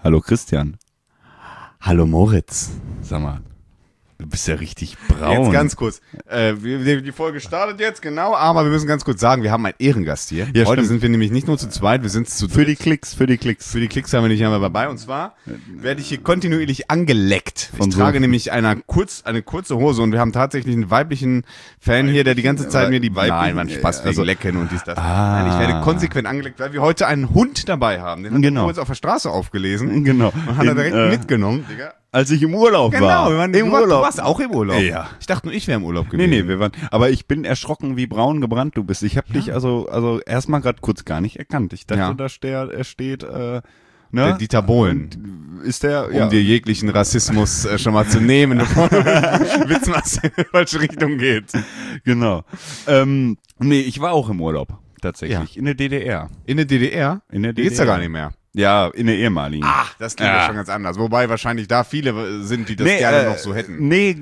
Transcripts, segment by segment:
Hallo Christian. Hallo Moritz. Sag mal, du bist ja richtig braun. Jetzt ganz kurz. Die Folge startet jetzt, genau, aber wir müssen ganz kurz sagen, wir haben einen Ehrengast hier. Ja, Heute stimmt. sind wir nämlich nicht nur zu zweit, wir sind zu Für die Klicks. Für die Klicks haben wir nicht einmal dabei. Und zwar werde ich hier kontinuierlich angeleckt. Ich Von so- trage nämlich eine kurze Hose und wir haben tatsächlich einen weiblichen Fan hier, der die ganze Zeit mir die... Weiblichen, Nein, man Spaß wegen also- Lecken und dies, das. Nein, ich werde konsequent angeleckt, weil wir heute einen Hund dabei haben. Den Genau. haben wir uns auf der Straße aufgelesen. Genau. Und hat er direkt mitgenommen, Digga. Als ich im Urlaub war. Genau, wir waren Im du Urlaub. warst auch im Urlaub. Ja. Ich dachte nur, ich wäre im Urlaub gewesen. Nee, wir waren, aber ich bin erschrocken, wie braun gebrannt du bist. Ich habe dich also erstmal gerade kurz gar nicht erkannt. Ich dachte, Ja. da steht, Der ne? Dieter Bohlen. Ist der, Um dir jeglichen Rassismus schon mal zu nehmen, bevor du Witz machst, in die falsche Richtung geht. Genau. Nee, ich war auch im Urlaub. Tatsächlich. Ja. In der DDR. In der DDR? In der Die geht's ja DDR. gar nicht mehr. Ja, in der ehemaligen. Das klingt ja Ja. schon ganz anders. Wobei wahrscheinlich da viele sind, die das gerne noch so hätten. Nee,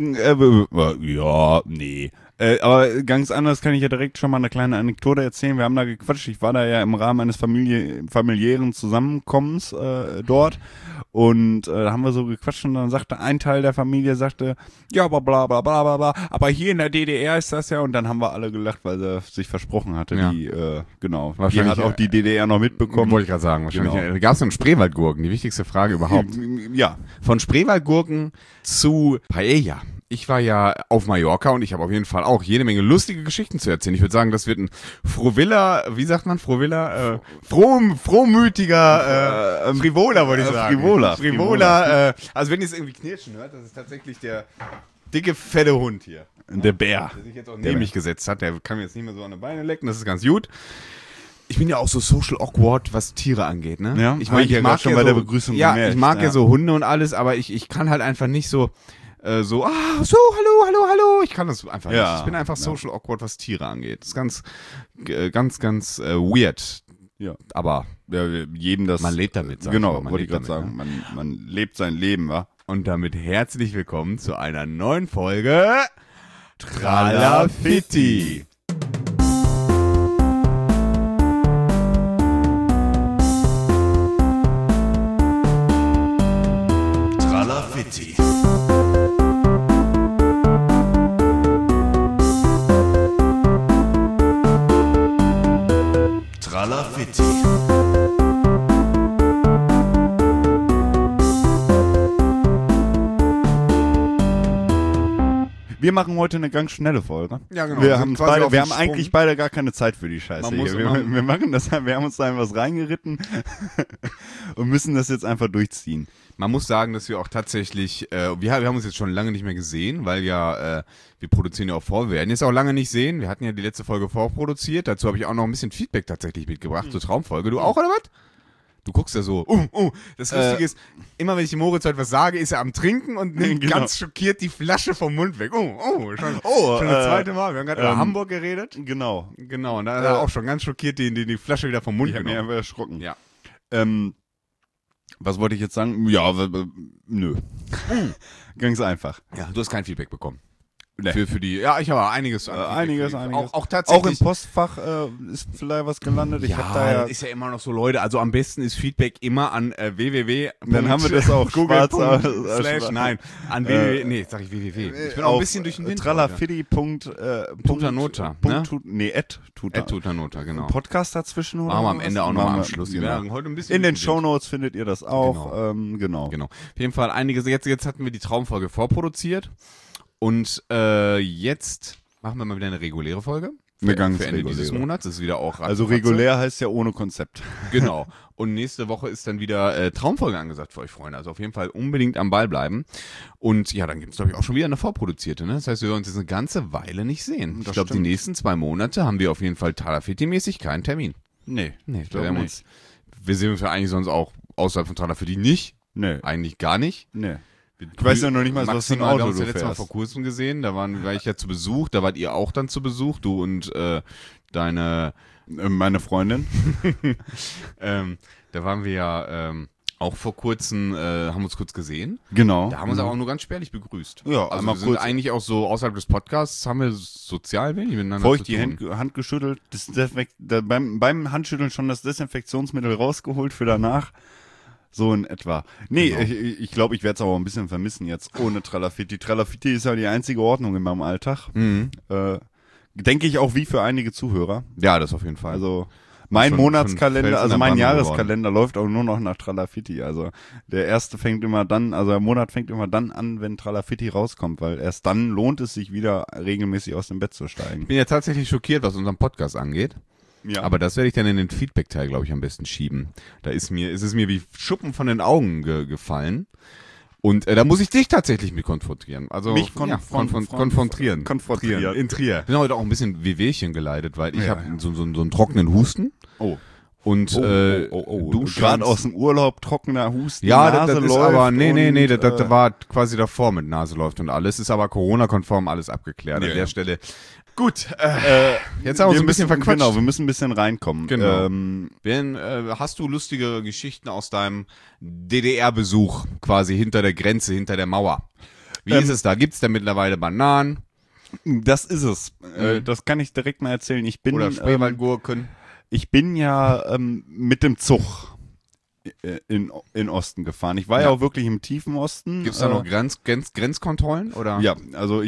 nee. Aber ganz anders kann ich ja direkt schon mal eine kleine Anekdote erzählen. Wir haben da gequatscht. Ich war da ja im Rahmen eines familiären Zusammenkommens dort. Und da haben wir so gequatscht und dann sagte ein Teil der Familie, ja, aber bla bla bla bla bla. Aber hier in der DDR ist das ja. Und dann haben wir alle gelacht, weil sie sich versprochen hatte. Ja. Genau. Die Wahrscheinlich, hat auch die DDR noch mitbekommen. Wollte ich gerade sagen. Wahrscheinlich Genau. gab es dann Spreewaldgurken. Die wichtigste Frage überhaupt. Ja. Von Spreewaldgurken zu Paella. Ich war ja auf Mallorca und ich habe auf jeden Fall auch jede Menge lustige Geschichten zu erzählen. Ich würde sagen, das wird ein frohmütiger, frivoler, wollte ich sagen. Frivoler. Also wenn ihr es irgendwie knirschen hört, das ist tatsächlich der dicke, fette Hund hier. Der Bär. Der sich jetzt auch neben mich gesetzt hat. Der kann mir jetzt nicht mehr so an die Beine lecken, das ist ganz gut. Ich bin ja auch so social awkward, was Tiere angeht, ne? Ja, ich hab ich ja mag grad schon bei der Begrüßung ja, gemerkt, ich mag ja ja. so Hunde und alles, aber ich kann halt einfach nicht so, hallo. Ich kann das einfach Ja, nicht. Ich bin einfach social awkward, was Tiere angeht. Das ist ganz weird. Ja. Aber Jedem das. man lebt damit, sag Genau, ich mal. wollte ich gerade lebt sagen. damit, Man lebt sein Leben, wa? Und damit herzlich willkommen zu einer neuen Folge Tralafitti. Tralafitti. Tralafitti. Wir machen heute eine ganz schnelle Folge. Ja, genau. Wir Wir haben, sind quasi auf wir dem haben eigentlich Sprung. beide gar keine Zeit für die Scheiße Man muss hier. immer- Wir machen das, wir haben uns da was reingeritten und müssen das jetzt einfach durchziehen. Man muss sagen, dass wir auch tatsächlich, wir haben uns jetzt schon lange nicht mehr gesehen, weil ja, wir produzieren ja auch vor. Wir werden jetzt auch lange nicht sehen. Wir hatten ja die letzte Folge vorproduziert. Dazu habe ich auch noch ein bisschen Feedback tatsächlich mitgebracht zur Traumfolge. Du auch, oder was? Du guckst ja so, Das Lustige ist, immer wenn ich dem Moritz heute was sage, ist er am Trinken und nimmt Genau. ganz schockiert die Flasche vom Mund weg. Schon das zweite Mal. Wir haben gerade über Hamburg geredet. Genau. Genau, und da hat er auch schon ganz schockiert die Flasche wieder vom Mund Ich habe mich genommen. einfach erschrocken. Ja. Was wollte ich jetzt sagen? Ja, nö. Ganz einfach. Ja, du hast kein Feedback bekommen. Nee. Für die, ja, ich habe einiges. an Feedback Einiges. auch Auch tatsächlich. im Postfach ist vielleicht was gelandet. Ich hab da das ist ja immer noch so, Leute. Also am besten ist Feedback immer an www. Dann haben wir das auch Google. schwarz Slash, nein, an www. Nee, sag ich www. Ich bin auch ein bisschen durch den Wind. Tralafitti. Tutanota, ne? Tutanota, genau. Podcast dazwischen oder Machen wir am was? Ende auch noch Machen am wir- Schluss. Genau. Wir werden heute ein bisschen In den durch den Wind. Shownotes findet ihr das auch. Genau. Genau. Auf jeden Fall einiges. Jetzt hatten wir die Traumfolge vorproduziert. Und jetzt machen wir mal wieder eine reguläre Folge. Eine ganz für Ende reguläre. dieses Monats. Das ist wieder auch Also ratze. regulär heißt ja ohne Konzept. Genau. Und nächste Woche ist dann wieder Traumfolge angesagt für euch, Freunde. Also auf jeden Fall unbedingt am Ball bleiben. Und ja, dann gibt es, glaube ich, auch schon wieder eine vorproduzierte. Ne? Das heißt, wir werden uns jetzt eine ganze Weile nicht sehen. Ich glaube, die stimmt. nächsten 2 Monate haben wir auf jeden Fall Tralafitti-mäßig keinen Termin. Nee, Nee, glaub wir sehen uns ja eigentlich sonst auch außerhalb von Tralafitti nicht. Nee. Eigentlich gar nicht. Nee. Ich weiß ja noch nicht mal, was für ein Maximal, wir Auto haben uns du ja letztes Mal fährst. vor kurzem gesehen, da war ich ja zu Besuch, da wart ihr auch dann zu Besuch, du und deine, Meine Freundin. da waren wir ja auch vor kurzem, haben uns kurz gesehen. Genau. Da haben wir uns aber auch nur ganz spärlich begrüßt. Ja, also einmal wir sind kurz- eigentlich auch so außerhalb des Podcasts, haben wir sozial wenig miteinander Feucht zu die tun. Hand geschüttelt, beim Handschütteln schon das Desinfektionsmittel rausgeholt für danach. So in etwa. Nee, Genau. ich glaube, ich werde es aber ein bisschen vermissen jetzt ohne Tralafitti. Tralafitti ist ja die einzige Ordnung in meinem Alltag. Denke ich auch wie für einige Zuhörer. Ja, das auf jeden Fall. Also mein schon Monatskalender, Fels in also der mein Brandung Jahreskalender läuft auch nur noch nach Tralafitti. Also der erste fängt immer dann, also der Monat fängt immer dann an, wenn Tralafitti rauskommt, weil erst dann lohnt es sich wieder regelmäßig aus dem Bett zu steigen. Ich bin ja tatsächlich schockiert, was unseren Podcast angeht. Ja. Aber das werde ich dann in den Feedback-Teil, glaube ich, am besten schieben. Da ist es mir wie Schuppen von den Augen gefallen. Und da muss ich dich tatsächlich mit konfrontieren. Also Mich konfrontieren. Konfrontieren. In Trier. Ich bin heute auch ein bisschen Wehwehchen geleitet, weil ich Ja, habe so einen trockenen Husten. Oh. Und Du gerade aus dem Urlaub, trockener Husten, ja, Nase das ist läuft aber, nee, und, das war quasi davor mit Nase läuft und alles. Ist aber Corona-konform alles abgeklärt. Ja, An der ja. Stelle. Gut, jetzt haben wir uns ein bisschen verquatscht. Genau, wir müssen ein bisschen reinkommen. Genau. Hast du lustige Geschichten aus deinem DDR-Besuch quasi hinter der Grenze, hinter der Mauer? Wie ist es da? Gibt's da mittlerweile Bananen Das ist es. Das kann ich direkt mal erzählen. oder Spreewaldgurken? Ich bin ja mit dem Zug in Osten gefahren. Ich war ja auch wirklich im tiefen Osten. Gibt's da noch Grenzkontrollen? Oder? Ja, also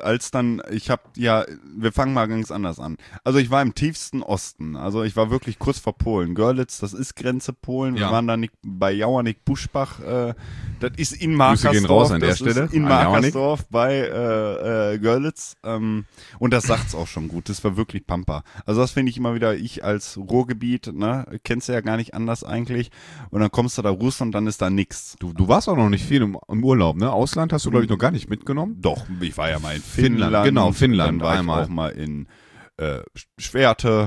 wir fangen mal ganz anders an. Also ich war im tiefsten Osten. Also ich war wirklich kurz vor Polen. Görlitz, das ist Grenze Polen. Wir Ja. waren da nicht bei Jauernick-Buschbach. Das ist in Grüße Markersdorf. gehen raus an der Das Stelle, ist in an Jauernick. Markersdorf bei Görlitz. Und das sagt's auch schon gut. Das war wirklich Pampa. Also das finde ich immer wieder, ich als Ruhrgebiet, ne, kennst du ja gar nicht anders eigentlich. Und dann kommst du da raus und dann ist da nix. Du warst auch noch nicht viel im Urlaub, ne? Ausland hast du, glaube ich, noch gar nicht mitgenommen. Doch, ich war ja mal in Finnland, Finnland. genau, Finnland Dann war einmal. ich auch mal in Schwerte.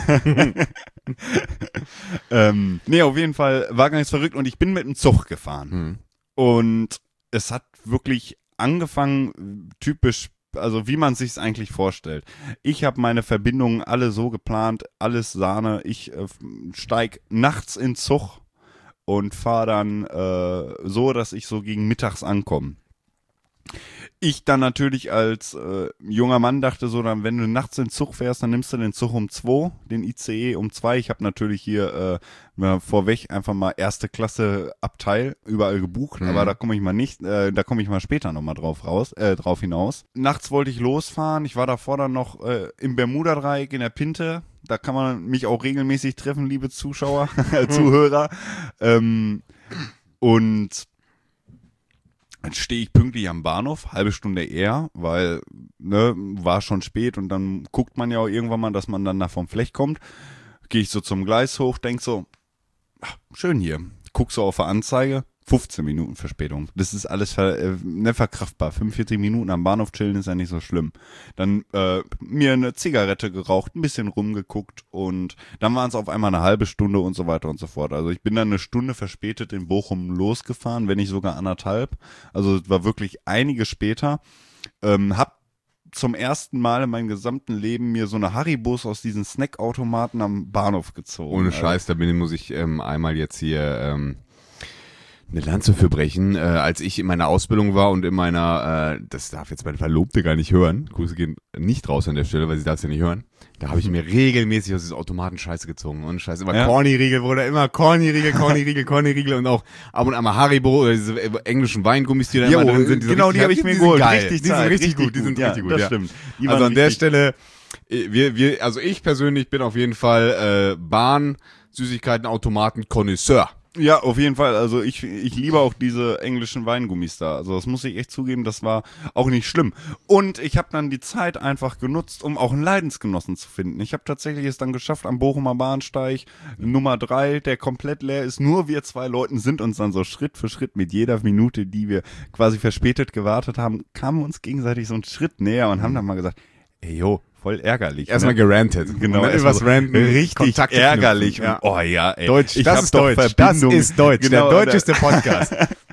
Nee, auf jeden Fall war ganz verrückt und ich bin mit dem Zug gefahren. Und es hat wirklich angefangen, typisch, also wie man sich's eigentlich vorstellt. Ich habe meine Verbindungen alle so geplant, alles Sahne. Ich steig nachts in Zug und fahre dann so, dass ich so gegen mittags ankomme. Ich dann natürlich als junger Mann dachte so, dann wenn du nachts in den Zug fährst, dann nimmst du den Zug um 2, den ICE um 2. Ich habe natürlich hier vorweg einfach mal erste Klasse Abteil überall gebucht, aber da komme ich mal nicht, da komme ich mal später nochmal drauf hinaus. Nachts wollte ich losfahren, ich war davor dann noch im Bermuda-Dreieck in der Pinte, da kann man mich auch regelmäßig treffen, liebe Zuschauer, Zuhörer. Und dann stehe ich pünktlich am Bahnhof, halbe Stunde eher, weil, ne, war schon spät und dann guckt man ja auch irgendwann mal, dass man dann da vom Flecht kommt. Gehe ich so zum Gleis hoch, denk so, ach, schön hier. Guck so auf der Anzeige, 15 Minuten Verspätung. Das ist alles verkraftbar. 45 Minuten am Bahnhof chillen ist ja nicht so schlimm. Dann mir eine Zigarette geraucht, ein bisschen rumgeguckt und dann waren es auf einmal eine halbe Stunde und so weiter und so fort. Also ich bin dann eine Stunde verspätet in Bochum losgefahren, wenn nicht sogar 1,5. Also es war wirklich einige später. Hab zum ersten Mal in meinem gesamten Leben mir so eine Haribos aus diesen Snackautomaten am Bahnhof gezogen. Ohne Scheiß, da muss ich einmal jetzt hier eine Lanze für brechen. Als ich in meiner Ausbildung war und in meiner, das darf jetzt meine Verlobte gar nicht hören, Grüße gehen nicht raus an der Stelle, weil sie darf es ja nicht hören, da habe ich mir regelmäßig aus diesen Automaten Scheiße gezogen. Und Scheiße, immer Corny-Riegel, wurde immer Corny-Riegel und auch ab und an mal Haribo oder diese englischen Weingummis, die da immer drin sind. Genau, die habe ich mir geholt. Die sind richtig gut. Die sind richtig gut, das ja. stimmt. Also an der Stelle, also ich persönlich bin auf jeden Fall Bahn-Süßigkeiten-Automaten-Konnoisseur. Ja, auf jeden Fall. Also ich liebe auch diese englischen Weingummis da. Also das muss ich echt zugeben, das war auch nicht schlimm. Und ich habe dann die Zeit einfach genutzt, um auch einen Leidensgenossen zu finden. Ich habe tatsächlich es dann geschafft, am Bochumer Bahnsteig Nummer 3, der komplett leer ist. Nur wir zwei Leuten sind uns dann so Schritt für Schritt mit jeder Minute, die wir quasi verspätet gewartet haben, kamen uns gegenseitig so einen Schritt näher und haben dann mal gesagt, ey, jo, voll ärgerlich. Erstmal gerantet. Genau. Etwas ranten. Richtig Kontakte ärgerlich. knüpfen. Ja. Oh ja, ey. Deutsch, Ich das hab ist doch Deutsch. Das Verbindung. ist Deutsch. Genau, der deutscheste Podcast.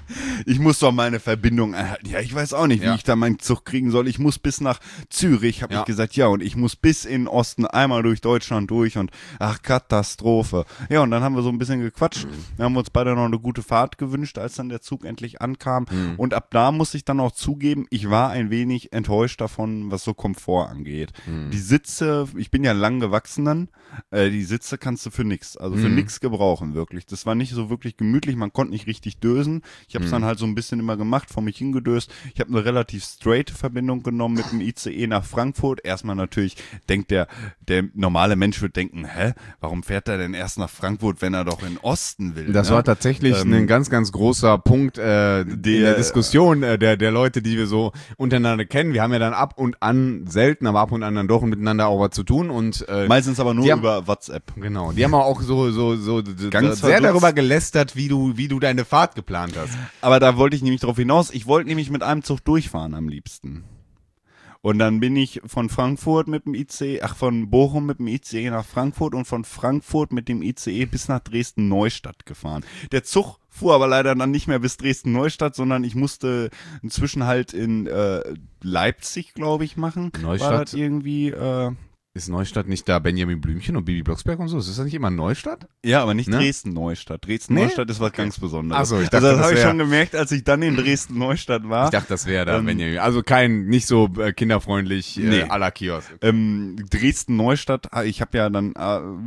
Ich muss doch meine Verbindung einhalten. Ja, ich weiß auch nicht, wie ich da meinen Zug kriegen soll. Ich muss bis nach Zürich, habe ich gesagt, ja, und ich muss bis in den Osten einmal durch Deutschland durch und ach, Katastrophe. Ja, und dann haben wir so ein bisschen gequatscht. Wir haben uns beide noch eine gute Fahrt gewünscht, als dann der Zug endlich ankam. Und ab da muss ich dann auch zugeben, ich war ein wenig enttäuscht davon, was so Komfort angeht. Die Sitze, ich bin ja lang gewachsen dann, die Sitze kannst du für nix, also für nix gebrauchen, wirklich. Das war nicht so wirklich gemütlich, man konnte nicht richtig dösen. Ich habe es dann halt so ein bisschen immer gemacht, vor mich hingedöst. Ich habe eine relativ straight Verbindung genommen mit dem ICE nach Frankfurt. Erstmal natürlich denkt der normale Mensch wird denken, warum fährt er denn erst nach Frankfurt, wenn er doch in den Osten will? Das war tatsächlich ein ganz, ganz großer Punkt in der Diskussion der Leute, die wir so untereinander kennen. Wir haben ja dann ab und an, selten, aber ab und an dann doch miteinander auch was zu tun. Und meistens aber nur über WhatsApp. Genau, die haben auch so ganz sehr darüber gelästert, wie du deine Fahrt geplant hast. Aber da wollte ich nämlich drauf hinaus. Ich wollte nämlich mit einem Zug durchfahren am liebsten. Und dann bin ich von Frankfurt mit dem ICE, von Bochum mit dem ICE nach Frankfurt und von Frankfurt mit dem ICE bis nach Dresden-Neustadt gefahren. Der Zug fuhr aber leider dann nicht mehr bis Dresden-Neustadt, sondern ich musste einen Zwischenhalt in Leipzig, glaube ich, machen. Neustadt? War das irgendwie... Ist Neustadt nicht da Benjamin Blümchen und Bibi Blocksberg und so? Ist das nicht immer Neustadt? Ja, aber nicht Dresden-Neustadt. Dresden-Neustadt ist was ganz Besonderes. Ach so, ich dachte, also das habe ich schon gemerkt, als ich dann in Dresden-Neustadt war. Ich dachte, das wäre da Benjamin. Also nicht so kinderfreundlich à la Kiosk. Dresden-Neustadt, ich habe ja dann,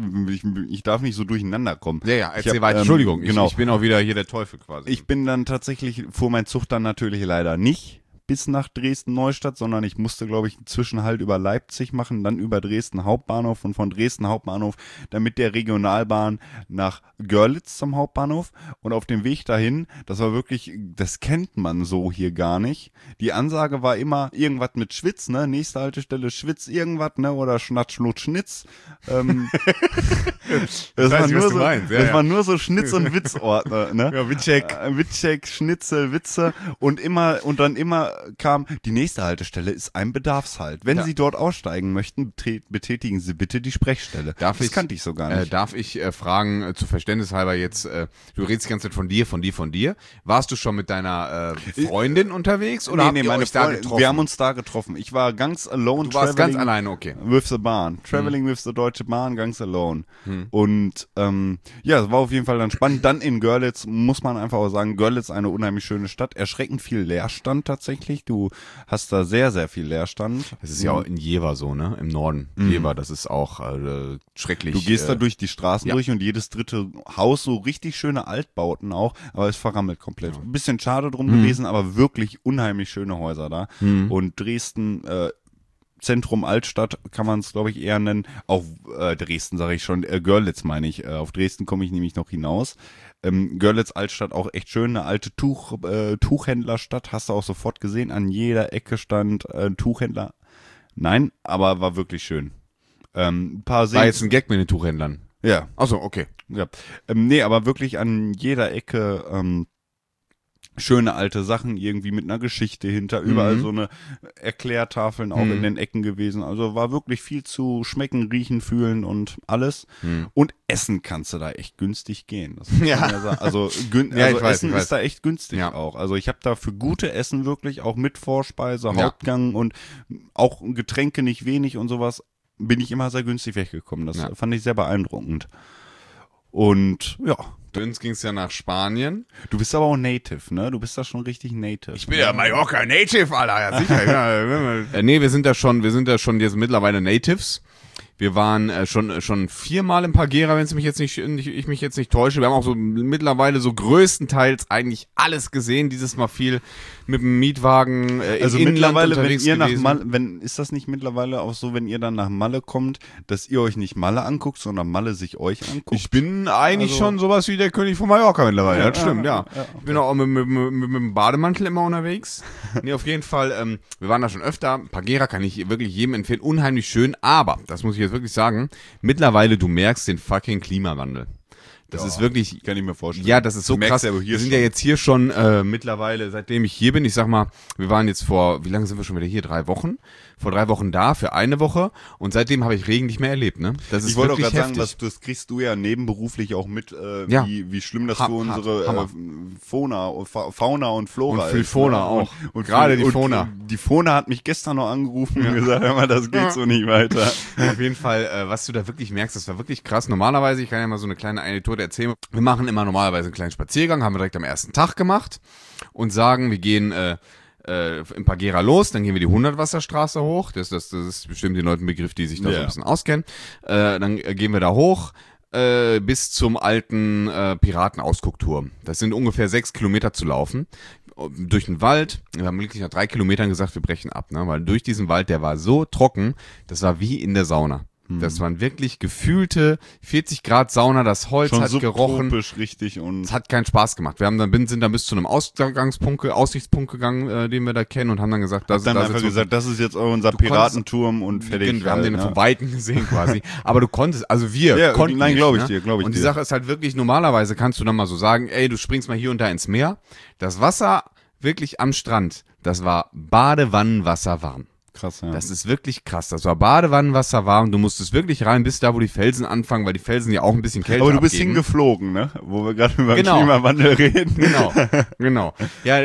ich darf nicht so durcheinander kommen. Ja, erzähl weiter. Entschuldigung, genau. Ich bin auch wieder hier der Teufel quasi. Ich bin dann tatsächlich, fuhr mein Zug dann natürlich leider nicht bis nach Dresden-Neustadt, sondern ich musste, glaube ich, einen Zwischenhalt über Leipzig machen, dann über Dresden Hauptbahnhof und von Dresden Hauptbahnhof dann mit der Regionalbahn nach Görlitz zum Hauptbahnhof. Und auf dem Weg dahin, das war wirklich, das kennt man so hier gar nicht. Die Ansage war immer irgendwas mit Schwitz, ne? Nächste Haltestelle Schwitz irgendwas, ne? Oder Schnatz, Schnutz, Schnitz. Das war nur so Schnitz- und Witzordner, ne? Ja, Witzcheck. Witzcheck, Schnitzel, Witze und dann immer kam, die nächste Haltestelle ist ein Bedarfshalt. Wenn Sie dort aussteigen möchten, betätigen Sie bitte die Sprechstelle. Das kannte ich so gar nicht. Darf ich fragen, zu Verständnis halber jetzt, du redest die ganze Zeit von dir. Warst du schon mit deiner Freundin unterwegs oder habt ihr euch da getroffen? Wir haben uns da getroffen. Ich war ganz alone. Du warst ganz alleine, okay. With the Bahn. Traveling with the Deutsche Bahn, ganz alone. Und es war auf jeden Fall dann spannend. Dann in Görlitz, muss man einfach auch sagen, Görlitz eine unheimlich schöne Stadt. Erschreckend viel Leerstand tatsächlich. Du hast da sehr, sehr viel Leerstand. Das ist ja auch in Jever so, ne? Im Norden. Jever, das ist auch schrecklich. Du gehst da durch die Straßen durch und jedes dritte Haus, so richtig schöne Altbauten auch, aber es verrammelt komplett. Ein bisschen schade drum gewesen, aber wirklich unheimlich schöne Häuser da. Und Dresden, Zentrum Altstadt kann man es, glaube ich, eher nennen. Auch Dresden sage ich schon, Görlitz meine ich. Auf Dresden komme ich nämlich noch hinaus. Görlitz Altstadt auch echt schön, eine alte Tuchhändlerstadt, hast du auch sofort gesehen. An jeder Ecke stand ein Tuchhändler. Nein, aber war wirklich schön. War jetzt ein Gag mit den Tuchhändlern? Ja. Achso, okay. Ja. Nee, aber wirklich an jeder Ecke schöne alte Sachen irgendwie mit einer Geschichte hinter, überall so eine Erklärtafeln auch in den Ecken gewesen. Also war wirklich viel zu schmecken, riechen, fühlen und alles. Und essen kannst du da echt günstig gehen. Das muss man sagen. Also, Essen ist da echt günstig auch. Also ich habe da für gute Essen wirklich auch mit Vorspeise, Hauptgang und auch Getränke nicht wenig und sowas, bin ich immer sehr günstig weggekommen. Das fand ich sehr beeindruckend. Und ja. Bei uns ging es ja nach Spanien. Du bist aber auch Native, ne? Du bist da schon richtig Native. Ich bin ja Mallorca Native, Alter. Ja, sicher. Nee, wir sind da schon jetzt mittlerweile Natives. Wir waren schon 4-mal im Pagera, wenn ich mich jetzt nicht täusche. Wir haben auch so mittlerweile so größtenteils eigentlich alles gesehen. Dieses Mal viel mit dem Mietwagen also im Inland mittlerweile, unterwegs wenn ihr gewesen. nach Malle, ist das nicht mittlerweile auch so, wenn ihr dann nach Malle kommt, dass ihr euch nicht Malle anguckt, sondern Malle sich euch anguckt? Ich bin eigentlich schon sowas wie der König von Mallorca mittlerweile. Ja, das stimmt, ja. Ich bin auch mit dem Bademantel immer unterwegs. Nee, auf jeden Fall, wir waren da schon öfter. Pagera kann ich wirklich jedem empfehlen. Unheimlich schön, aber, das muss ich jetzt wirklich sagen, mittlerweile du merkst den fucking Klimawandel. Das ist wirklich, kann ich mir vorstellen. Ja, das ist so krass. Wir sind ja jetzt hier schon mittlerweile, seitdem ich hier bin, ich sag mal, wir waren jetzt wie lange sind wir schon wieder hier? 3 Wochen. vor 3 Wochen da für eine Woche und seitdem habe ich Regen nicht mehr erlebt, ne? Das ist Ich wollte auch wirklich gerade sagen, heftig. das kriegst du ja nebenberuflich auch mit, Ja. wie schlimm das für Hammer. unsere Fauna und Flora Und für ist. Fauna ne? auch. Und Gerade die und Fauna. Die Fauna hat mich gestern noch angerufen und gesagt, hör mal, das geht so nicht weiter. Auf jeden Fall, was du da wirklich merkst, das war wirklich krass. Normalerweise, ich kann ja mal so eine kleine Anekdote erzählen. Wir machen immer normalerweise einen kleinen Spaziergang, haben wir direkt am ersten Tag gemacht und sagen, wir gehen in Pagera los, dann gehen wir die 100-Wasserstraße hoch. Das ist bestimmt den Leuten ein Begriff, die sich da so ein bisschen auskennen. Dann gehen wir da hoch bis zum alten Piratenausguckturm. Das sind ungefähr 6 Kilometer zu laufen. Durch den Wald, wir haben wirklich nach 3 Kilometern gesagt, wir brechen ab, ne? Weil durch diesen Wald, der war so trocken, das war wie in der Sauna. Das waren wirklich gefühlte 40 Grad Sauna, das Holz Schon hat gerochen. richtig und Es hat keinen Spaß gemacht. Wir haben sind dann bis zu einem Aussichtspunkt gegangen, den wir da kennen und haben dann gesagt, dann einfach gesagt, das ist jetzt unser Piratenturm und fertig. Wir haben den von Weitem gesehen quasi. Aber du konntest, also wir konnten nein, nicht, glaube ich ne? dir, glaube ich Und die dir. Sache ist halt wirklich, normalerweise kannst du dann mal so sagen, ey, du springst mal hier und da ins Meer. Das Wasser wirklich am Strand, das war Badewannenwasser warm. Krass, ja. Das ist wirklich krass. Das war Badewannenwasser warm. Du musstest wirklich rein bis da, wo die Felsen anfangen, weil die Felsen ja auch ein bisschen kälter Aber du bist abgeben. hingeflogen, ne? Wo wir gerade über Genau. Klimawandel reden. Genau. Ja,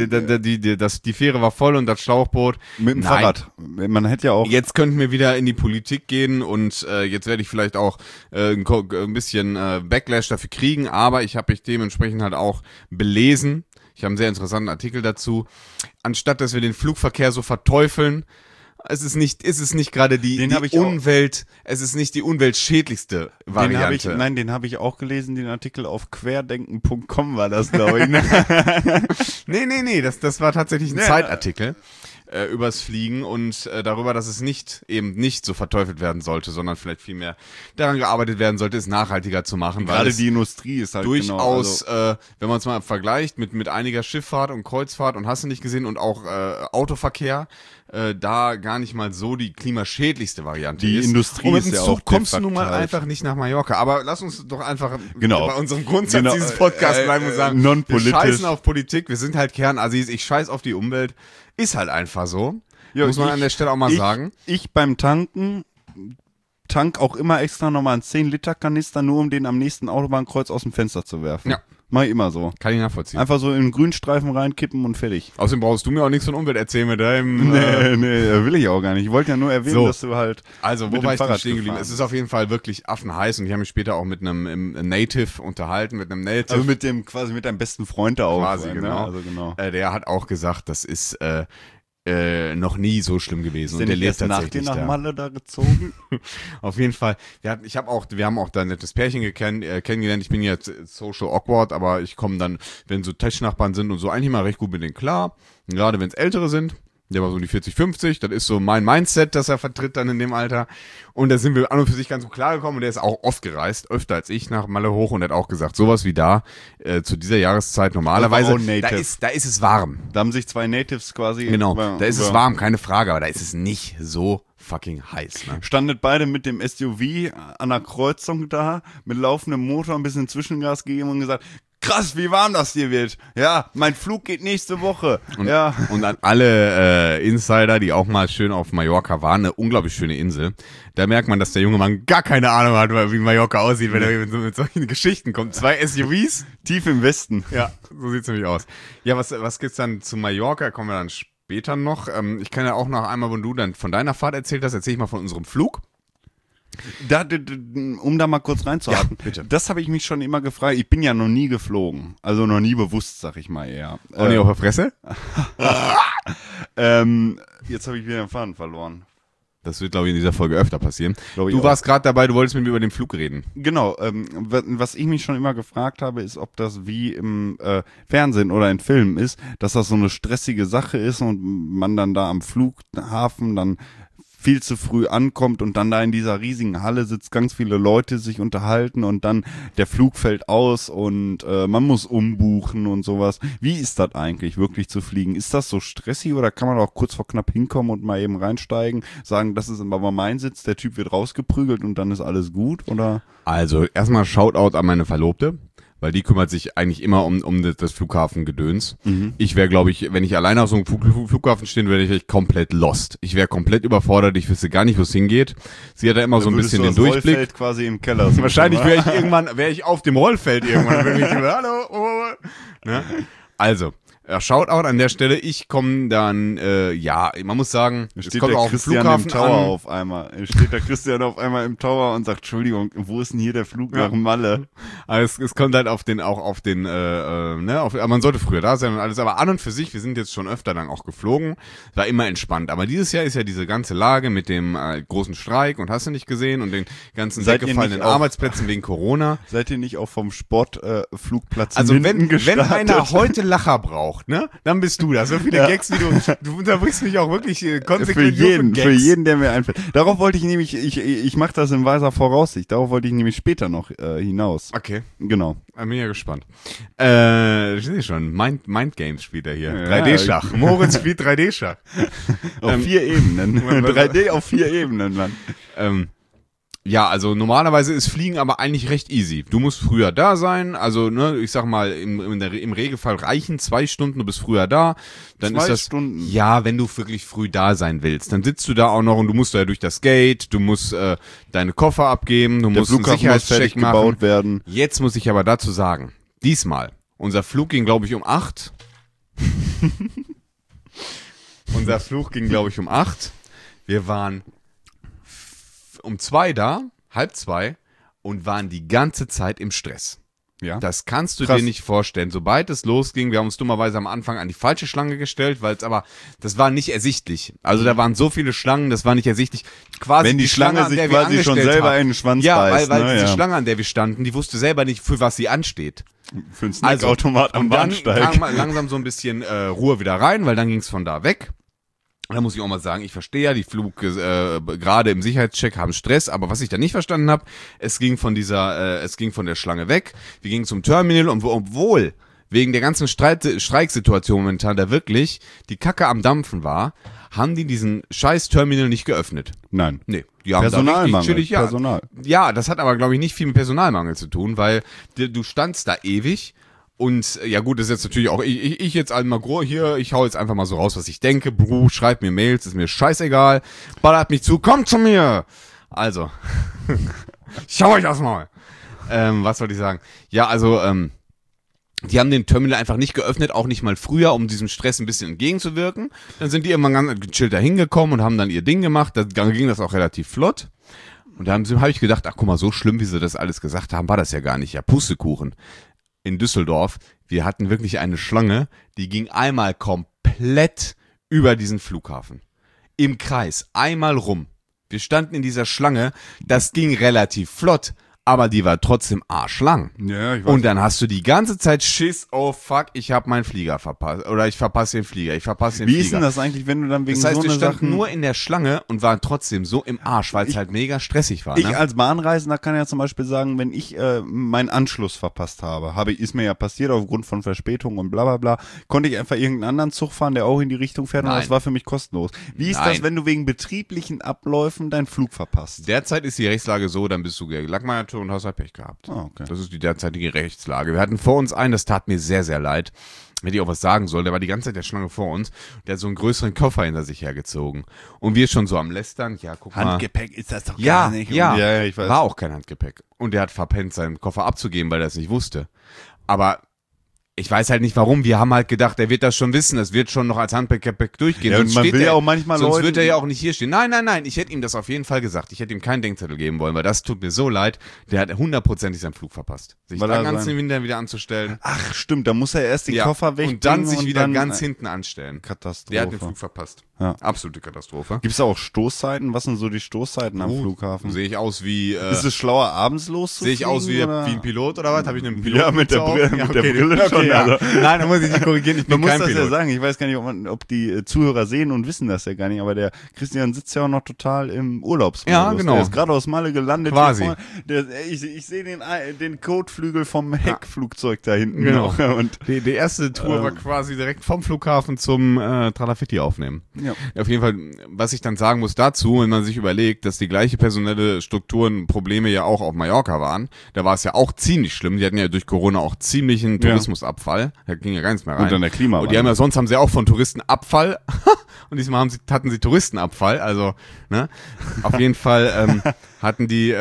die Fähre war voll und das Schlauchboot. Mit dem Nein. Fahrrad. Man hätte ja auch. Jetzt könnten wir wieder in die Politik gehen und jetzt werde ich vielleicht auch ein bisschen Backlash dafür kriegen, aber ich habe mich dementsprechend halt auch belesen. Ich habe einen sehr interessanten Artikel dazu. Anstatt dass wir den Flugverkehr so verteufeln, es ist nicht gerade die Umwelt, es ist nicht die umweltschädlichste Variante. Den habe ich auch gelesen, den Artikel auf querdenken.com war das, glaube ich. Ne? Nee, das war tatsächlich ein Zeitartikel übers Fliegen und darüber, dass es nicht so verteufelt werden sollte, sondern vielleicht vielmehr daran gearbeitet werden sollte, es nachhaltiger zu machen. Weil Gerade die Industrie ist halt durchaus, wenn man es mal vergleicht mit einiger Schifffahrt und Kreuzfahrt und hast du nicht gesehen und auch Autoverkehr, da gar nicht mal so die klimaschädlichte Variante die ist. Industrie und mit ist dem ja Zug auch kommst du nun mal halt einfach nicht nach Mallorca. Aber lass uns doch einfach Genau. bei unserem Grundsatz dieses Podcasts bleiben und sagen, wir non-politisch. scheißen auf Politik, wir sind halt Kernassis, ich scheiß auf die Umwelt. Ist halt einfach so. Ja, muss man an der Stelle auch mal sagen. Ich beim Tanken tank auch immer extra nochmal einen 10-Liter-Kanister, nur um den am nächsten Autobahnkreuz aus dem Fenster zu werfen. Ja. Mach ich immer so. Kann ich nachvollziehen. Einfach so in den Grünstreifen reinkippen und fertig. Außerdem brauchst du mir auch nichts von Umwelt erzählen mit deinem... Nee, will ich auch gar nicht. Ich wollte ja nur erwähnen, dass du halt Also, mit wo dem war ich denn Fahrrad stehen geblieben? gefahren Es ist auf jeden Fall wirklich affenheiß und ich habe mich später auch mit einem Native unterhalten, mit einem Native. Also mit deinem besten Freund da auch. Quasi, ne? genau. Also genau. Der hat auch gesagt, das ist noch nie so schlimm gewesen. Und der lebt nach dir tatsächlich nach da. Malle da gezogen? Auf jeden Fall. Wir haben auch da ein nettes Pärchen kennengelernt. Ich bin jetzt social awkward, aber ich komme dann, wenn so Tischnachbarn sind und so, eigentlich mal recht gut mit denen klar. Und gerade wenn es Ältere sind. Der war so die 40, 50, das ist so mein Mindset, das er vertritt dann in dem Alter. Und da sind wir an und für sich ganz gut klargekommen und der ist auch oft gereist, öfter als ich nach Malle hoch und hat auch gesagt, sowas wie da, zu dieser Jahreszeit normalerweise, da ist es warm. Da haben sich 2 Natives quasi... Genau, da ist es warm, keine Frage, aber da ist es nicht so fucking heiß. Ne? Standet beide mit dem SUV an der Kreuzung da, mit laufendem Motor, ein bisschen Zwischengas gegeben und gesagt, krass, wie warm das hier wird. Ja, mein Flug geht nächste Woche. Und und an alle Insider, die auch mal schön auf Mallorca waren, eine unglaublich schöne Insel. Da merkt man, dass der junge Mann gar keine Ahnung hat, wie Mallorca aussieht, wenn er mit solchen Geschichten kommt. 2 SUVs. tief im Westen. Ja, so sieht's nämlich aus. Ja, was gibt's dann zu Mallorca? Kommen wir dann später noch. Ich kann ja auch noch einmal, wenn du dann von deiner Fahrt erzählt hast, erzähl ich mal von unserem Flug. Um da mal kurz reinzuhaken, Ja, bitte. das habe ich mich schon immer gefragt. Ich bin ja noch nie geflogen, also noch nie bewusst, sag ich mal eher. Auch nicht auf der Fresse? Jetzt habe ich wieder den Faden verloren. Das wird, glaube ich, in dieser Folge öfter passieren. Glaub ich Du auch. warst gerade dabei, du wolltest mit mir über den Flug reden. Genau, was ich mich schon immer gefragt habe, ist, ob das wie im Fernsehen oder in Filmen ist, dass das so eine stressige Sache ist und man dann da am Flughafen dann viel zu früh ankommt und dann da in dieser riesigen Halle sitzt, ganz viele Leute sich unterhalten und dann der Flug fällt aus und man muss umbuchen und sowas. Wie ist das eigentlich, wirklich zu fliegen? Ist das so stressig oder kann man auch kurz vor knapp hinkommen und mal eben reinsteigen, sagen, das ist aber mein Sitz, der Typ wird rausgeprügelt und dann ist alles gut, oder? Also, erstmal Shoutout an meine Verlobte, weil die kümmert sich eigentlich immer um das Flughafengedöns. Ich wäre, glaube ich, wenn ich alleine auf so einem Flughafen stehen würde, wäre ich komplett lost. Ich wäre komplett überfordert, ich wüsste gar nicht, wo es hingeht. Sie hat da immer so ein bisschen den Durchblick. Rollfeld quasi im Keller. Wahrscheinlich wäre ich auf dem Rollfeld irgendwann. Würde ich hallo, oh. Ne? Also, Shoutout an der Stelle. Ich komme dann, man muss sagen, es kommt der auch Christian Flughafen im Tower an. auf einmal. Steht der Christian auf einmal im Tower und sagt, Entschuldigung, wo ist denn hier der Flug nach Malle? Also es kommt halt auf den, aber man sollte früher da sein und alles. Aber an und für sich, wir sind jetzt schon öfter dann auch geflogen, war immer entspannt. Aber dieses Jahr ist ja diese ganze Lage mit dem großen Streik und hast du nicht gesehen und den ganzen weggefallenen Arbeitsplätzen wegen Corona. Seid ihr nicht auch vom Sportflugplatz Also wenn gestartet? einer heute Lacher braucht, ne, dann bist du da. So viele Gags, wie du unterbrichst mich auch wirklich konsequent für jeden, der mir einfällt. Darauf wollte ich nämlich, ich mache das in weiser Voraussicht, darauf wollte ich nämlich später noch hinaus. Okay. Genau. Bin ja gespannt. Ich sehe schon, Mind Games spielt er hier. 3D-Schach. Moritz spielt 3D-Schach. Auf 4 Ebenen. 3D auf 4 Ebenen, Mann. Ja, also normalerweise ist Fliegen aber eigentlich recht easy. Du musst früher da sein, also ne, ich sag mal, im Regelfall reichen 2 Stunden, du bist früher da. Dann 2 ist das, Stunden? Ja, wenn du wirklich früh da sein willst, dann sitzt du da auch noch und du musst da ja durch das Gate, du musst deine Koffer abgeben, du musst einen Sicherheitscheck machen. Gebaut werden. Jetzt muss ich aber dazu sagen, diesmal, unser Flug ging glaube ich um 8. Wir waren um 2 da, 1:30 und waren die ganze Zeit im Stress. Ja. Das kannst du dir nicht vorstellen. Sobald es losging, wir haben uns dummerweise am Anfang an die falsche Schlange gestellt, das war nicht ersichtlich. Also da waren so viele Schlangen, das war nicht ersichtlich. Quasi wenn die Schlange sich quasi schon selber in den Schwanz beißt. Ja, weil die Schlange, an der wir standen, die wusste selber nicht, für was sie ansteht. Für einen Snackautomat am Bahnsteig. Dann kam langsam so ein bisschen Ruhe wieder rein, weil dann ging es von da weg. Da muss ich auch mal sagen, ich verstehe ja, die Flug gerade im Sicherheitscheck haben Stress, aber was ich da nicht verstanden habe, es ging von der Schlange weg, wir gingen zum Terminal und obwohl wegen der ganzen Streiksituation momentan da wirklich die Kacke am Dampfen war, haben die diesen scheiß Terminal nicht geöffnet. Nein. Nee, die haben Personalmangel. da richtig chillig, Personal. Ja, das hat aber glaube ich nicht viel mit Personalmangel zu tun, weil du standst da ewig. Und ja gut, das ist jetzt natürlich auch, ich jetzt einmal hier, ich hau jetzt einfach mal so raus, was ich denke. Bro, schreibt mir Mails, ist mir scheißegal. Ballert mich zu, kommt zu mir! Also, schau euch das mal. Was wollte ich sagen? Ja, also, die haben den Terminal einfach nicht geöffnet, auch nicht mal früher, um diesem Stress ein bisschen entgegenzuwirken. Dann sind die irgendwann ganz gechillt da hingekommen und haben dann ihr Ding gemacht. Dann ging das auch relativ flott. Und da hab ich gedacht, ach guck mal, so schlimm, wie sie das alles gesagt haben, war das ja gar nicht. Ja, Pustekuchen. In Düsseldorf, wir hatten wirklich eine Schlange, die ging einmal komplett über diesen Flughafen. Im Kreis, einmal rum. Wir standen in dieser Schlange, das ging relativ flott, aber die war trotzdem arschlang. Ja, ich weiß. Und dann hast du die ganze Zeit Schiss, oh fuck, ich habe meinen Flieger verpasst. Oder ich verpasse den Flieger, Wie ist denn das eigentlich, wenn du dann wegen das heißt, so wir einer standen Sachen... nur in der Schlange und waren trotzdem so im Arsch, weil es halt mega stressig war. Ich Ne? als Bahnreisender kann ja zum Beispiel sagen, wenn ich meinen Anschluss verpasst habe, ist mir ja passiert aufgrund von Verspätung und bla bla bla, konnte ich einfach irgendeinen anderen Zug fahren, der auch in die Richtung fährt und das war für mich kostenlos. Wie ist das, wenn du wegen betrieblichen Abläufen deinen Flug verpasst? Derzeit ist die Rechtslage so, dann bist du Gelackmeierte und hast halt Pech gehabt. Ah, okay. Das ist die derzeitige Rechtslage. Wir hatten vor uns einen, das tat mir sehr, sehr leid. Hätte ich auch was sagen soll, der war die ganze Zeit der Schlange vor uns. Der hat so einen größeren Koffer hinter sich hergezogen. Und wir schon so am Lästern, ja, guck mal. Handgepäck ist das doch Ja, gar nicht. ja, ich weiß. War auch kein Handgepäck. Und der hat verpennt, seinen Koffer abzugeben, weil er es nicht wusste. Aber ich weiß halt nicht warum. Wir haben halt gedacht, er wird das schon wissen. Das wird schon noch als Handgepäck durchgehen. Ja, und man will ja auch manchmal sonst wird er ja auch nicht hier stehen. Nein. Ich hätte ihm das auf jeden Fall gesagt. Ich hätte ihm keinen Denkzettel geben wollen, weil das tut mir so leid. Der hat 100%ig seinen Flug verpasst. Sich Weil dann ganz hinten wieder anzustellen. Ach, stimmt. Da muss er erst den Koffer wegbringen. Und dann sich wieder ganz hinten anstellen. Katastrophe. Der hat den Flug verpasst. Ja. Absolute Katastrophe. Gibt's da auch Stoßzeiten? Was sind so die Stoßzeiten am Flughafen? Sehe ich aus wie... ist es schlauer, abends loszufliegen? Sehe ich aus wie ein Pilot oder was? Habe ich einen Pilot? Ja, mit der Brille schon. Ja. Also. Nein, da muss ich dich korrigieren. Ich bin Man muss kein das Pilot. ja sagen. Ich weiß gar nicht, ob die Zuhörer sehen und wissen das ja gar nicht, aber der Christian sitzt ja auch noch total im Urlaubsmodus. Ja, genau. Der ist gerade aus Malle gelandet. Quasi. Ich sehe den Kotflügel vom Heckflugzeug da hinten. Genau. Noch. Und Die erste Tour war quasi direkt vom Flughafen zum Tralafitti aufnehmen. Ja. Auf jeden Fall, was ich dann sagen muss dazu, wenn man sich überlegt, dass die gleiche personelle Strukturen, Probleme ja auch auf Mallorca waren, da war es ja auch ziemlich schlimm. Die hatten ja durch Corona auch ziemlichen Tourismusabfall. Da ging ja gar nichts mehr rein. Und dann der Klimawandel. Und die haben ja, sonst haben sie auch von Touristenabfall und diesmal hatten sie Touristenabfall. Also, ne? Auf jeden Fall hatten die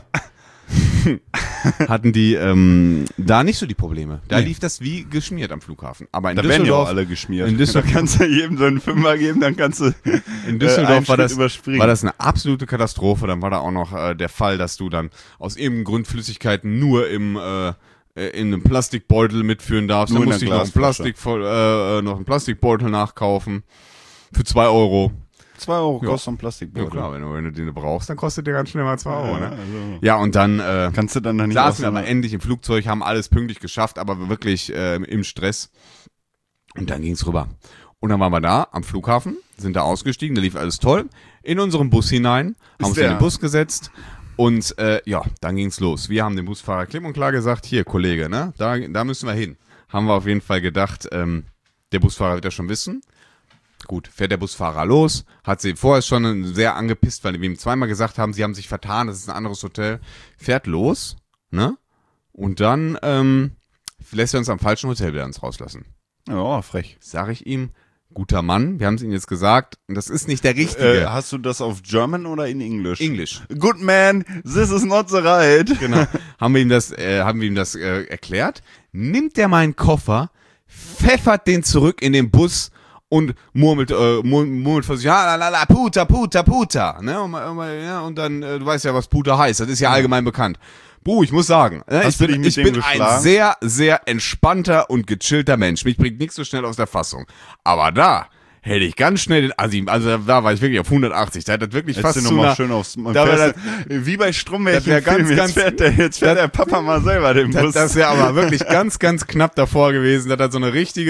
da nicht so die Probleme. Da lief das wie geschmiert am Flughafen. Aber in da werden ja Düsseldorf auch alle geschmiert. In Düsseldorf kannst du jedem so einen Fünfer geben, dann kannst du in Düsseldorf war überspringen. das eine absolute Katastrophe. Dann war da auch noch der Fall, dass du dann aus irgendeinem Grund Flüssigkeiten nur in einem Plastikbeutel mitführen darfst. Nur dann in musste ich der noch einen Plastikbeutel nachkaufen für 2 Euro. 2 Euro Ja. kostet so ein Ja Plastikbeutel. klar, wenn du den brauchst, dann kostet der ganz schnell mal 2 Euro. Ne? Also, Ja, und dann kannst du dann nicht saßen wir aber endlich im Flugzeug, haben alles pünktlich geschafft, aber wirklich im Stress. Und dann ging's rüber. Und dann waren wir da am Flughafen, sind da ausgestiegen, da lief alles toll. In unseren Bus hinein, haben uns in den Bus gesetzt und dann ging's los. Wir haben dem Busfahrer klipp und klar gesagt, hier Kollege, ne, da müssen wir hin. Haben wir auf jeden Fall gedacht, der Busfahrer wird das schon wissen. Gut, fährt der Busfahrer los, hat sie vorher schon sehr angepisst, weil wir ihm zweimal gesagt haben, sie haben sich vertan, das ist ein anderes Hotel. Fährt los, ne? Und dann lässt er uns am falschen Hotel wieder uns rauslassen. Ja, frech. Sag ich ihm, guter Mann, wir haben es ihm jetzt gesagt, das ist nicht der richtige. Hast du das auf German oder in English? Englisch. Good man, this is not the right. Genau. haben wir ihm das erklärt. Nimmt er meinen Koffer, pfeffert den zurück in den Bus und murmelt vor sich, la, Puta, ne? Und dann, du weißt ja, was Puta heißt, das ist ja allgemein bekannt. Ich muss sagen, ich bin ein sehr, sehr entspannter und gechillter Mensch. Mich bringt nichts so schnell aus der Fassung. Aber da hätte ich ganz schnell den Assi, also da war ich wirklich auf 180. Da hat das wirklich fast zu einer, schön aufs, da wie bei Stromberg im ganz, Film. Jetzt fährt der Papa mal selber den Bus. Das wäre aber wirklich ganz, ganz knapp davor gewesen, dass das so eine richtig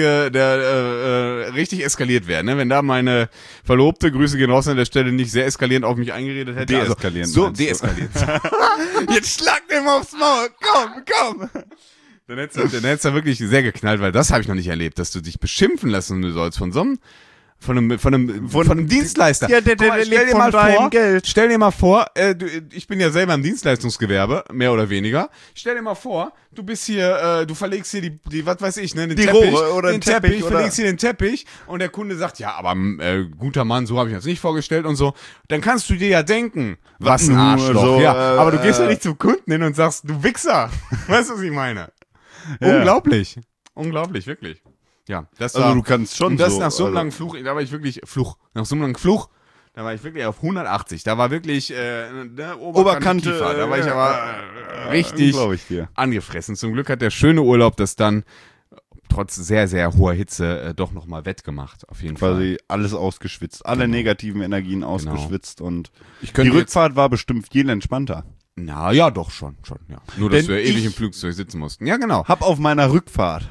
eskaliert wäre. Ne? Wenn da meine Verlobte, Grüße gehen raus an der Stelle, nicht sehr eskalierend auf mich eingeredet hätte. Deeskalierend. So, deeskaliert. Jetzt schlag den mal aufs Maul. Komm. Dann hätt's da wirklich sehr geknallt, weil das habe ich noch nicht erlebt, dass du dich beschimpfen lassen sollst von so einem von einem Dienstleister. Ja, der lebt von deinem Geld. Stell dir mal vor, ich bin ja selber im Dienstleistungsgewerbe, mehr oder weniger. Stell dir mal vor, du bist hier, du verlegst hier die was weiß ich, ne, den Teppich, Rohre oder den Teppich, verlegst hier den Teppich und der Kunde sagt, ja, aber guter Mann, so habe ich das nicht vorgestellt und so. Dann kannst du dir ja denken, was ein Arschloch. So, ja, aber du gehst ja nicht zum Kunden hin und sagst, du Wichser. Weißt du, was ich meine? Ja. Unglaublich, wirklich. Ja, das war, also du kannst schon und das so, nach so einem langen Fluch, da war ich wirklich, nach so einem langen Fluch, da war ich wirklich auf 180, da war wirklich Oberkante Kiefer. Da war ich aber richtig angefressen. Zum Glück hat der schöne Urlaub das dann trotz sehr, sehr hoher Hitze doch nochmal wettgemacht, auf jeden Fall. Quasi alles ausgeschwitzt, alle negativen Energien ausgeschwitzt und die Rückfahrt war bestimmt viel entspannter. Na ja, doch, schon, ja. Nur, dass wir ewig im Flugzeug sitzen mussten. Ja, genau. Hab auf meiner Rückfahrt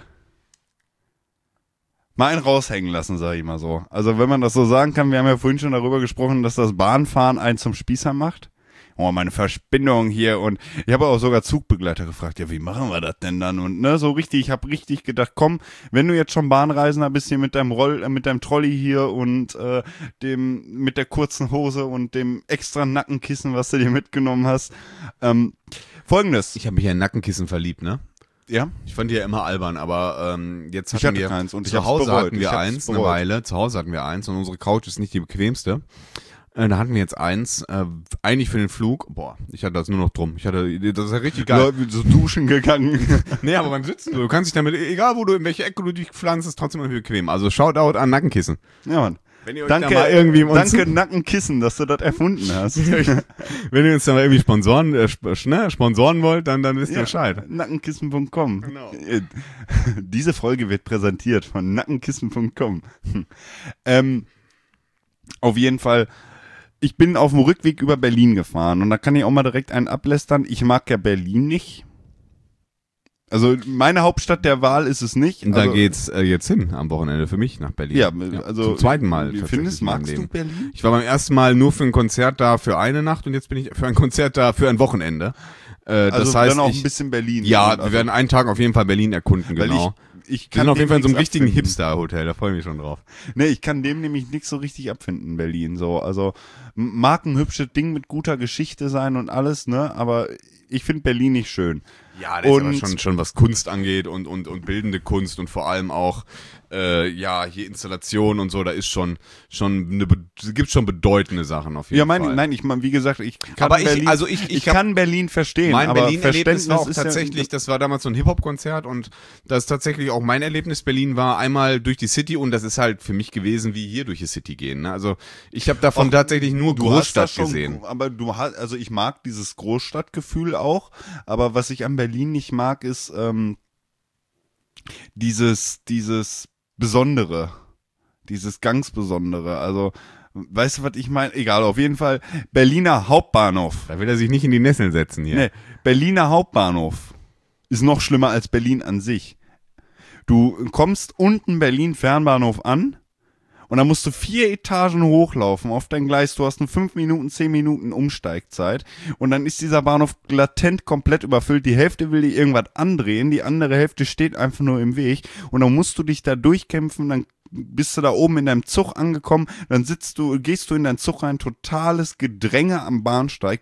mal einen raushängen lassen, sag ich mal so. Also wenn man das so sagen kann, wir haben ja vorhin schon darüber gesprochen, dass das Bahnfahren einen zum Spießer macht. Oh, meine Verspindung hier und ich habe auch sogar Zugbegleiter gefragt, ja, wie machen wir das denn dann? Und ne, so richtig, ich habe richtig gedacht, komm, wenn du jetzt schon Bahnreisender bist hier mit deinem Trolley hier und mit der kurzen Hose und dem extra Nackenkissen, was du dir mitgenommen hast. Folgendes. Ich habe mich in Nackenkissen verliebt, ne? Ja. Ich fand die ja immer albern, aber jetzt hatten wir keins und zu Hause hatten wir eins eine Weile. Zu Hause hatten wir eins und unsere Couch ist nicht die bequemste. Da hatten wir jetzt eins, eigentlich für den Flug. Boah, ich hatte das nur noch drum. Das ist ja richtig geil. Leute, so duschen gegangen. Nee, aber beim Sitzen, du kannst dich damit, egal in welche Ecke du dich pflanzt, ist trotzdem irgendwie bequem. Also Shoutout an Nackenkissen. Ja, Mann. Wenn ihr euch Danke, da mal irgendwie danke Nackenkissen, dass du das erfunden hast. Wenn ihr uns da mal irgendwie sponsoren wollt, dann wisst ihr Bescheid. Nackenkissen.com. Genau. Diese Folge wird präsentiert von Nackenkissen.com. Auf jeden Fall, ich bin auf dem Rückweg über Berlin gefahren und da kann ich auch mal direkt einen ablästern. Ich mag ja Berlin nicht. Also meine Hauptstadt der Wahl ist es nicht. Und da geht's jetzt hin am Wochenende für mich nach Berlin. Ja, also zum zweiten Mal. Wie findest, magst du Berlin? Ich war beim ersten Mal nur für ein Konzert da für eine Nacht und jetzt bin ich für ein Konzert da für ein Wochenende. Also das heißt, dann auch ein bisschen Berlin. Ja, wir werden einen Tag auf jeden Fall Berlin erkunden, genau. ich Wir kann sind auf jeden Fall in so einem dem nichts richtigen abfinden. Hipster-Hotel, da freue ich mich schon drauf. Nee, ich kann dem nämlich nichts so richtig abfinden, Berlin. So, also mag ein hübsches Ding mit guter Geschichte sein und alles, ne? Aber ich finde Berlin nicht schön. Ja, das ist Und- aber schon was Kunst angeht und bildende Kunst und vor allem auch hier Installationen und so, da ist gibt schon bedeutende Sachen auf jeden Ja, Fall. ich meine, wie gesagt, ich kann Aber ich- Berlin, also ich hab- kann Berlin verstehen, Mein aber Berlin-Erlebnis war auch Verständnis ist tatsächlich, das war damals so ein Hip-Hop-Konzert und das tatsächlich auch mein Erlebnis Berlin war einmal durch die City und das ist halt für mich gewesen, wie hier durch die City gehen. Ne? Also ich habe davon tatsächlich nur du hast Großstadt das schon, gesehen. aber also ich mag dieses Großstadtgefühl auch, aber was ich an Berlin nicht mag, ist dieses Besondere, dieses ganz Besondere. Also, weißt du, was ich meine? Egal, auf jeden Fall Berliner Hauptbahnhof. Da will er sich nicht in die Nesseln setzen hier. Nee, Berliner Hauptbahnhof ist noch schlimmer als Berlin an sich. Du kommst unten Berlin Fernbahnhof an und dann musst du 4 Etagen hochlaufen auf dein Gleis. Du hast nur 5 Minuten, 10 Minuten Umsteigzeit und dann ist dieser Bahnhof latent komplett überfüllt. Die Hälfte will dir irgendwas andrehen, die andere Hälfte steht einfach nur im Weg und dann musst du dich da durchkämpfen, dann bist du da oben in deinem Zug angekommen, dann gehst du in deinen Zug rein, totales Gedränge am Bahnsteig,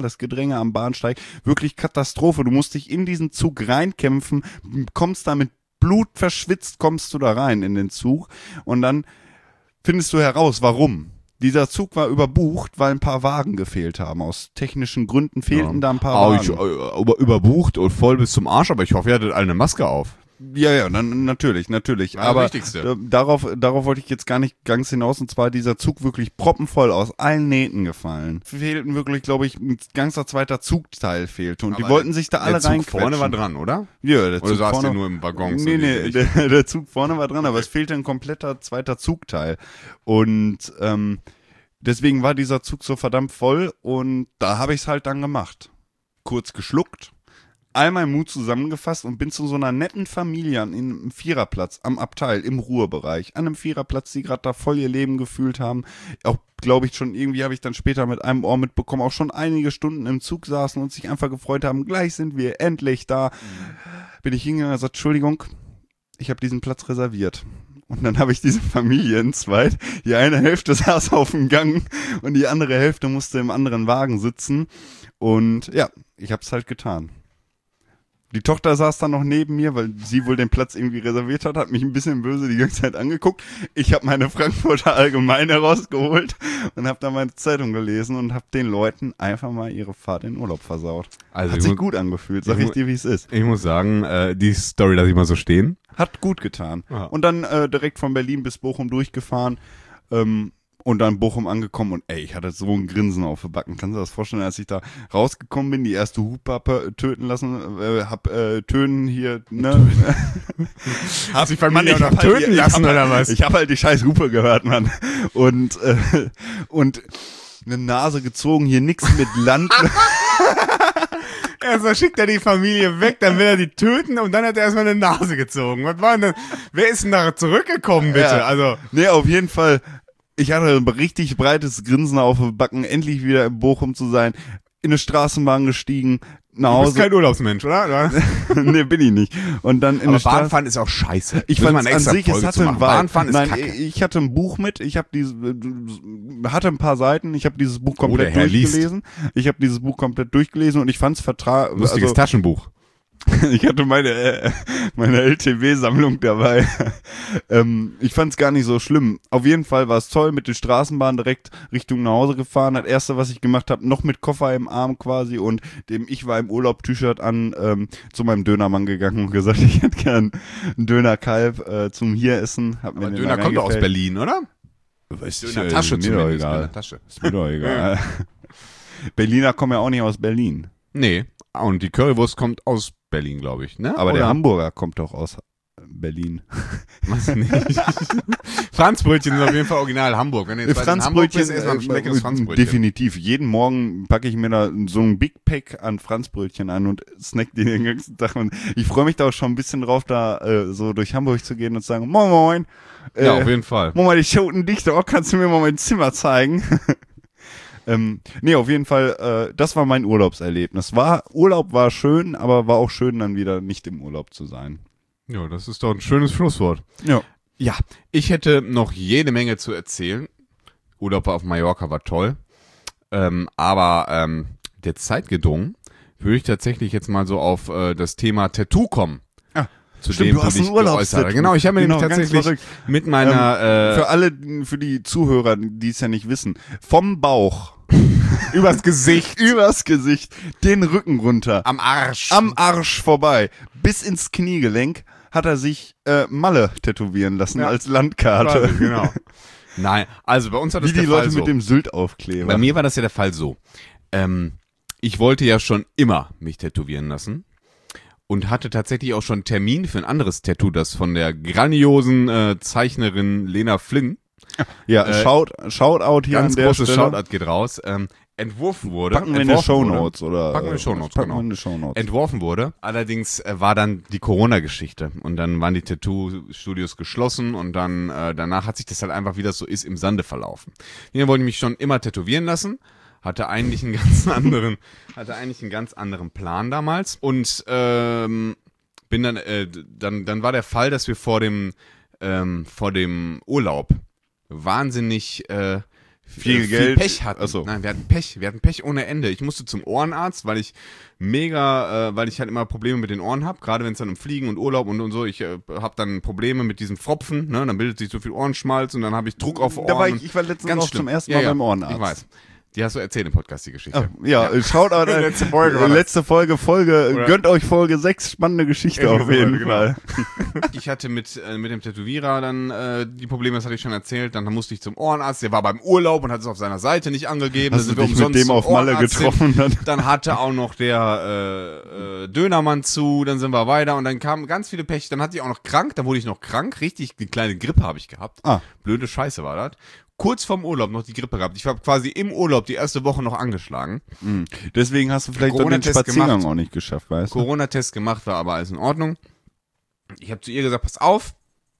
wirklich Katastrophe. Du musst dich in diesen Zug reinkämpfen, kommst da mit Blut verschwitzt, kommst du da rein in den Zug und dann findest du heraus, warum. Dieser Zug war überbucht, weil ein paar Wagen gefehlt haben. Aus technischen Gründen fehlten da ein paar Wagen. Überbucht und voll bis zum Arsch, aber ich hoffe, ihr hattet alle eine Maske auf. Ja, dann, natürlich. War das Aber Wichtigste. darauf wollte ich jetzt gar nicht ganz hinaus. Und zwar dieser Zug wirklich proppenvoll aus allen Nähten gefallen. Fehlten wirklich, glaube ich, ein ganzer zweiter Zugteil fehlte. Und Aber die wollten sich da alle Der Zug reinquetschen. vorne war dran, oder? Ja, der Oder Zug saß vorne. ihr nur im Waggon? so Nee, wie ich? der Zug vorne war dran, aber es fehlte ein kompletter zweiter Zugteil. Und deswegen war dieser Zug so verdammt voll und da habe ich es halt dann gemacht. Kurz geschluckt, all meinen Mut zusammengefasst und bin zu so einer netten Familie an einem Viererplatz am Abteil im Ruhrbereich, an einem Viererplatz, die gerade da voll ihr Leben gefühlt haben. Auch, glaube ich, schon irgendwie habe ich dann später mit einem Ohr mitbekommen, auch schon einige Stunden im Zug saßen und sich einfach gefreut haben, gleich sind wir endlich da. Bin ich hingegangen und gesagt, Entschuldigung, ich habe diesen Platz reserviert. Und dann habe ich diese Familie in zweit. Die eine Hälfte saß auf dem Gang und die andere Hälfte musste im anderen Wagen sitzen. Und ja, ich habe es halt getan. Die Tochter saß dann noch neben mir, weil sie wohl den Platz irgendwie reserviert hat mich ein bisschen böse die ganze Zeit angeguckt. Ich habe meine Frankfurter Allgemeine rausgeholt und habe da meine Zeitung gelesen und habe den Leuten einfach mal ihre Fahrt in den Urlaub versaut. Also Hat ich sich muss- gut angefühlt, sag ich dir, wie es ist. Ich muss sagen, die Story lasse ich mal so stehen. Hat gut getan. Ja. Und dann direkt von Berlin bis Bochum durchgefahren und dann Bochum angekommen und ey, ich hatte so ein Grinsen auf den Backen. Kannst du dir das vorstellen, als ich da rausgekommen bin, die erste Hupe töten lassen, tönen hier, ne? Hast dich Mann, ich hab halt töten die- lassen, ich hab oder halt, was? Ich habe halt die scheiß Hupe gehört, Mann. Und eine Nase gezogen, hier nix mit Land. Erstmal schickt er die Familie weg, dann will er die töten und dann hat er erstmal eine Nase gezogen. Was war denn das? Wer ist denn da zurückgekommen, bitte? Ja. Also, Nee, auf jeden Fall. Ich hatte ein richtig breites Grinsen auf den Backen, endlich wieder in Bochum zu sein. In eine Straßenbahn gestiegen, nach du bist Hause. kein Urlaubsmensch, oder? Nee, bin ich nicht. Und dann in Aber eine Straße. Bahnfahren ist auch scheiße. Ich Müssen wir fand eine an extra sich, es Folge hatte zu einen machen. Vibe. Bahnfahren ist Nein, kacke. ich hatte ein Buch mit, ich habe hatte ein paar Seiten, ich habe dieses Buch komplett der Herr liest. durchgelesen. Ich habe dieses Buch komplett durchgelesen und ich fand's Lustiges Taschenbuch. ich hatte meine LTW-Sammlung dabei. Ich fand's gar nicht so schlimm. Auf jeden Fall war es toll, mit der Straßenbahn direkt Richtung nach Hause gefahren. Das erste, was ich gemacht habe, noch mit Koffer im Arm quasi und ich war im Urlaub T-Shirt an, zu meinem Dönermann gegangen und gesagt, ich hätte gern einen Dönerkalb zum hier essen. Hab mir Aber den Döner da kommt doch aus reingefällt. Berlin, oder? Weiß ich, Döner-Tasche ist mir doch zumindest. egal. Döner-Tasche. Ist mir doch egal. Berliner kommen ja auch nicht aus Berlin. Nee. Und die Currywurst kommt aus Berlin, glaube ich, ne? Aber der Oder? Hamburger kommt doch aus Berlin. Weiß nicht. Franzbrötchen sind auf jeden Fall original Hamburg. Wenn du jetzt in Hamburg bist, erstmal ein leckeres Franzbrötchen. Definitiv. Jeden Morgen packe ich mir da so ein Big Pack an Franzbrötchen an und snack die den ganzen Tag. Und ich freue mich da auch schon ein bisschen drauf, da so durch Hamburg zu gehen und zu sagen, moin moin. Ja, auf jeden Fall. Moin mal die Schoten Dichter, kannst du mir mal mein Zimmer zeigen? Nee, auf jeden Fall, das war mein Urlaubserlebnis. Urlaub war schön, aber war auch schön, dann wieder nicht im Urlaub zu sein. Ja, das ist doch ein schönes Schlusswort. Ja. Ja, ich hätte noch jede Menge zu erzählen. Urlaub auf Mallorca war toll. Aber der Zeit gedrungen, würde ich tatsächlich jetzt mal so auf das Thema Tattoo kommen. Zu Stimmt, dem du hast dich einen Urlaubstattoo. geäußert. Genau, ich habe mir nämlich ganz tatsächlich verrückt. mit meiner für die Zuhörer, die es ja nicht wissen, vom Bauch übers Gesicht, den Rücken runter, am Arsch. am Arsch vorbei, bis ins Kniegelenk hat er sich Malle tätowieren lassen als Landkarte. Quasi, genau. Nein, also bei uns hat das Wie die der Fall Leute so. mit dem Sylt-Aufkleber. Bei mir war das ja der Fall so. Ich wollte ja schon immer mich tätowieren lassen und hatte tatsächlich auch schon einen Termin für ein anderes Tattoo, das von der grandiosen Zeichnerin Lena Flynn, Ja, Shoutout hier ganz an der großes Stelle. Shoutout geht raus, entworfen wurde. Packen wir in die Shownotes oder Packen wir in die Shownotes, packen genau. wir in die Shownotes. Entworfen wurde. Allerdings war dann die Corona-Geschichte und dann waren die Tattoo-Studios geschlossen und dann danach hat sich das halt einfach, wie das so ist, im Sande verlaufen. Hier wollte ich mich schon immer tätowieren lassen, hatte eigentlich einen ganz anderen Plan damals und bin dann war der Fall, dass wir vor dem Urlaub wahnsinnig Viel Geld. Pech hatten. Achso. Nein, wir hatten Pech ohne Ende. Ich musste zum Ohrenarzt, weil ich halt immer Probleme mit den Ohren habe, gerade wenn es dann um Fliegen und Urlaub und so, ich habe dann Probleme mit diesem Pfropfen, ne, dann bildet sich so viel Ohrenschmalz und dann habe ich Druck auf Ohren. Ich war letztens Ganz auch schlimm. zum ersten Mal beim Ohrenarzt. Ich weiß. Die hast du erzählt im Podcast, die Geschichte. Shoutout Letzte Folge war das. letzte Folge, Oder? gönnt euch Folge 6, spannende Geschichte Irgendwie auf jeden so, Fall. Ich hatte mit dem Tätowierer dann die Probleme, das hatte ich schon erzählt, dann musste ich zum Ohrenarzt, der war beim Urlaub und hat es auf seiner Seite nicht angegeben. Hast Dann du sind wir dich mit dem zum auf Malle Ohrenarzt getroffen? Dann hatte auch noch der Dönermann zu, dann sind wir weiter und dann kamen ganz viele Pech, dann hatte ich auch noch krank, dann wurde ich noch krank, richtig, eine kleine Grippe habe ich gehabt. Blöde Scheiße war das. Kurz vorm Urlaub noch die Grippe gehabt. Ich habe quasi im Urlaub die erste Woche noch angeschlagen. Deswegen hast du vielleicht doch den Corona-Test Spaziergang gemacht. auch nicht geschafft, weißt du? Corona-Test gemacht, war aber alles in Ordnung. Ich habe zu ihr gesagt, pass auf,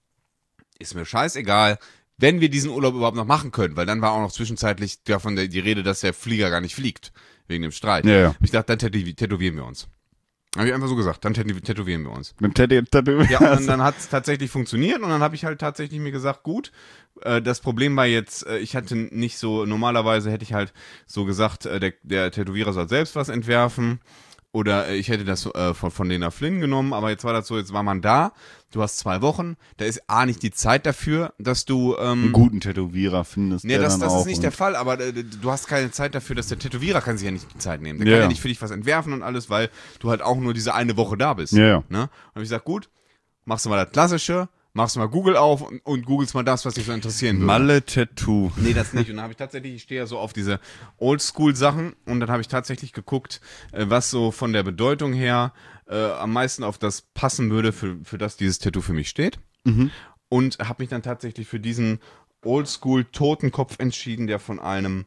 ist mir scheißegal, wenn wir diesen Urlaub überhaupt noch machen können, weil dann war auch noch zwischenzeitlich davon die Rede, dass der Flieger gar nicht fliegt, wegen dem Streit. Ja. Ich dachte, dann tätowieren wir uns. Habe ich einfach so gesagt, dann tätowieren wir uns. Mit Tattoo. Ja, und dann hat es tatsächlich funktioniert und dann habe ich halt tatsächlich mir gesagt, gut, das Problem war jetzt, ich hatte nicht so, normalerweise hätte ich halt so gesagt, der Tätowierer soll selbst was entwerfen oder ich hätte das von Lena Flynn genommen, aber jetzt war das so, jetzt war man da, du hast 2 Wochen, da ist nicht die Zeit dafür, dass du einen guten Tätowierer findest. Nee, der das dann auch ist nicht der Fall, aber du hast keine Zeit dafür, dass der Tätowierer kann sich ja nicht die Zeit nehmen. Der kann ja nicht für dich was entwerfen und alles, weil du halt auch nur diese eine Woche da bist. Ja. Ne? Und hab ich gesagt, gut, machst du mal das Klassische, machst du mal Google auf und googelst mal das, was dich so interessieren würde. Malle-Tattoo. Nee, das nicht. Und dann habe ich tatsächlich, ich stehe ja so auf diese Oldschool-Sachen und dann habe ich tatsächlich geguckt, was so von der Bedeutung her am meisten auf das passen würde, für das dieses Tattoo für mich steht. Und habe mich dann tatsächlich für diesen Oldschool-Totenkopf entschieden, der von einem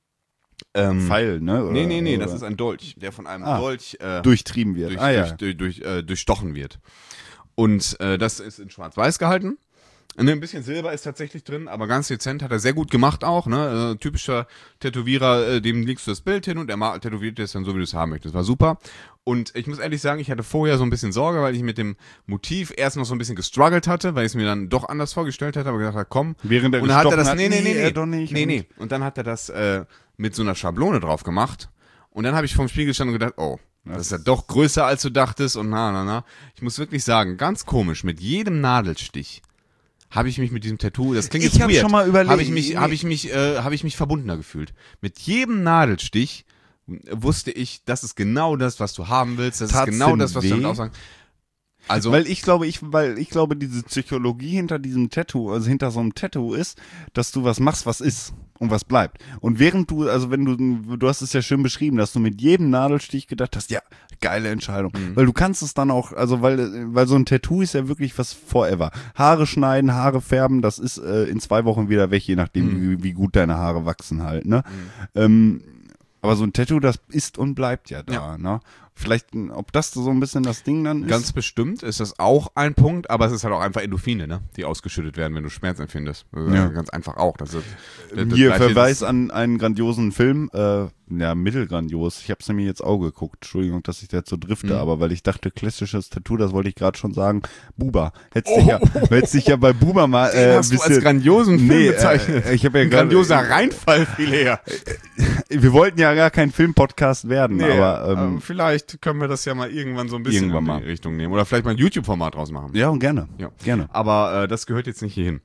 Pfeil, ne? Oder, Nee, oder? das ist ein Dolch, der von einem Dolch durchtrieben wird. durchstochen wird. Und das ist in Schwarz-Weiß gehalten. Ein bisschen Silber ist tatsächlich drin, aber ganz dezent, hat er sehr gut gemacht auch. Ne? Typischer Tätowierer, dem legst du das Bild hin und er tätowiert es dann so, wie du es haben möchtest. War super. Und ich muss ehrlich sagen, ich hatte vorher so ein bisschen Sorge, weil ich mit dem Motiv erst noch so ein bisschen gestruggelt hatte, weil ich es mir dann doch anders vorgestellt hätte, aber gedacht habe, komm. Während er und dann hat er gestochen das, hat, doch nicht. nee. Und dann hat er das mit so einer Schablone drauf gemacht. Und dann habe ich vorm Spiegel gestanden und gedacht, oh, das ist ja doch größer, als du dachtest. Und na. Ich muss wirklich sagen, ganz komisch, mit jedem Nadelstich habe ich mich mit diesem Tattoo, das klingt jetzt Ich habe weird, schon mal überlegt. habe ich mich verbundener gefühlt. Mit jedem Nadelstich wusste ich, das ist genau das, was du haben willst. Das ist genau das, was du damit aussagen. Also, weil ich glaube, diese Psychologie hinter diesem Tattoo, also hinter so einem Tattoo ist, dass du was machst, was ist und was bleibt. Und während du, also wenn du hast es ja schön beschrieben, dass du mit jedem Nadelstich gedacht hast, ja, geile Entscheidung. Weil du kannst es dann auch, also weil so ein Tattoo ist ja wirklich was forever. Haare schneiden, Haare färben, das ist in 2 Wochen wieder weg, je nachdem, wie gut deine Haare wachsen halt, ne? Aber so ein Tattoo, das ist und bleibt ja da, ne? Vielleicht, ob das so ein bisschen das Ding dann ist? Ganz bestimmt ist das auch ein Punkt, aber es ist halt auch einfach Endorphine, ne? Die ausgeschüttet werden, wenn du Schmerz empfindest. Ja. Ganz einfach auch. Das Hier Verweis an einen grandiosen Film, mittelgrandios. Ich habe es nämlich jetzt auch geguckt. Entschuldigung, dass ich da jetzt so drifte, aber weil ich dachte, klassisches Tattoo, das wollte ich gerade schon sagen. Buba. Hättest dich ja bei Buba mal hast du als grandiosen Film bezeichnet. Ich habe ja grandioser Reinfall viel her. Wir wollten ja gar kein Filmpodcast werden, aber vielleicht können wir das ja mal irgendwann so ein bisschen in die Richtung nehmen. Oder vielleicht mal ein YouTube-Format draus machen. Ja, und gerne. Aber das gehört jetzt nicht hierhin.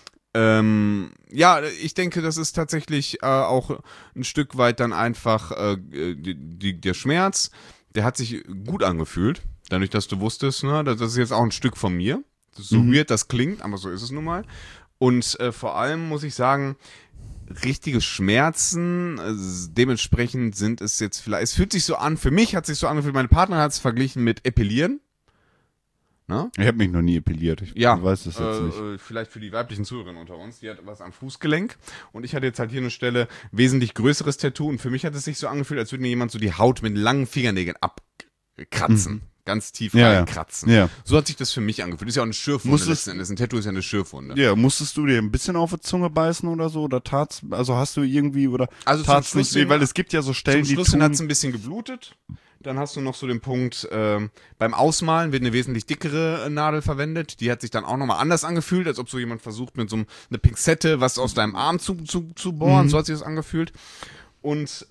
Ich denke, das ist tatsächlich auch ein Stück weit dann einfach der Schmerz, der hat sich gut angefühlt, dadurch, dass du wusstest, ne, das ist jetzt auch ein Stück von mir. Das ist so weird das klingt, aber so ist es nun mal. Und vor allem muss ich sagen, richtige Schmerzen, dementsprechend sind es jetzt vielleicht, es fühlt sich so an, für mich hat es sich so angefühlt, meine Partnerin hat es verglichen mit Epilieren. Na? Ich habe mich noch nie epiliert, ich weiß es jetzt nicht. Vielleicht für die weiblichen Zuhörerinnen unter uns, die hat was am Fußgelenk und ich hatte jetzt halt hier eine Stelle, wesentlich größeres Tattoo und für mich hat es sich so angefühlt, als würde mir jemand so die Haut mit langen Fingernägeln abkratzen. Ganz tief reinkratzen. Ja. So hat sich das für mich angefühlt. Das ist ja auch eine Schürfwunde letzten Endes. Ein Tattoo ist ja eine Schürfwunde. Ja, musstest du dir ein bisschen auf die Zunge beißen oder so? Oder also hast du irgendwie, oder tat's nicht weh? Weil es gibt ja so Stellen, die Schluss hat es ein bisschen geblutet. Dann hast du noch so den Punkt, beim Ausmalen wird eine wesentlich dickere Nadel verwendet. Die hat sich dann auch nochmal anders angefühlt, als ob so jemand versucht, mit so eine Pinzette was aus deinem Arm zu bohren. So hat sich das angefühlt. Und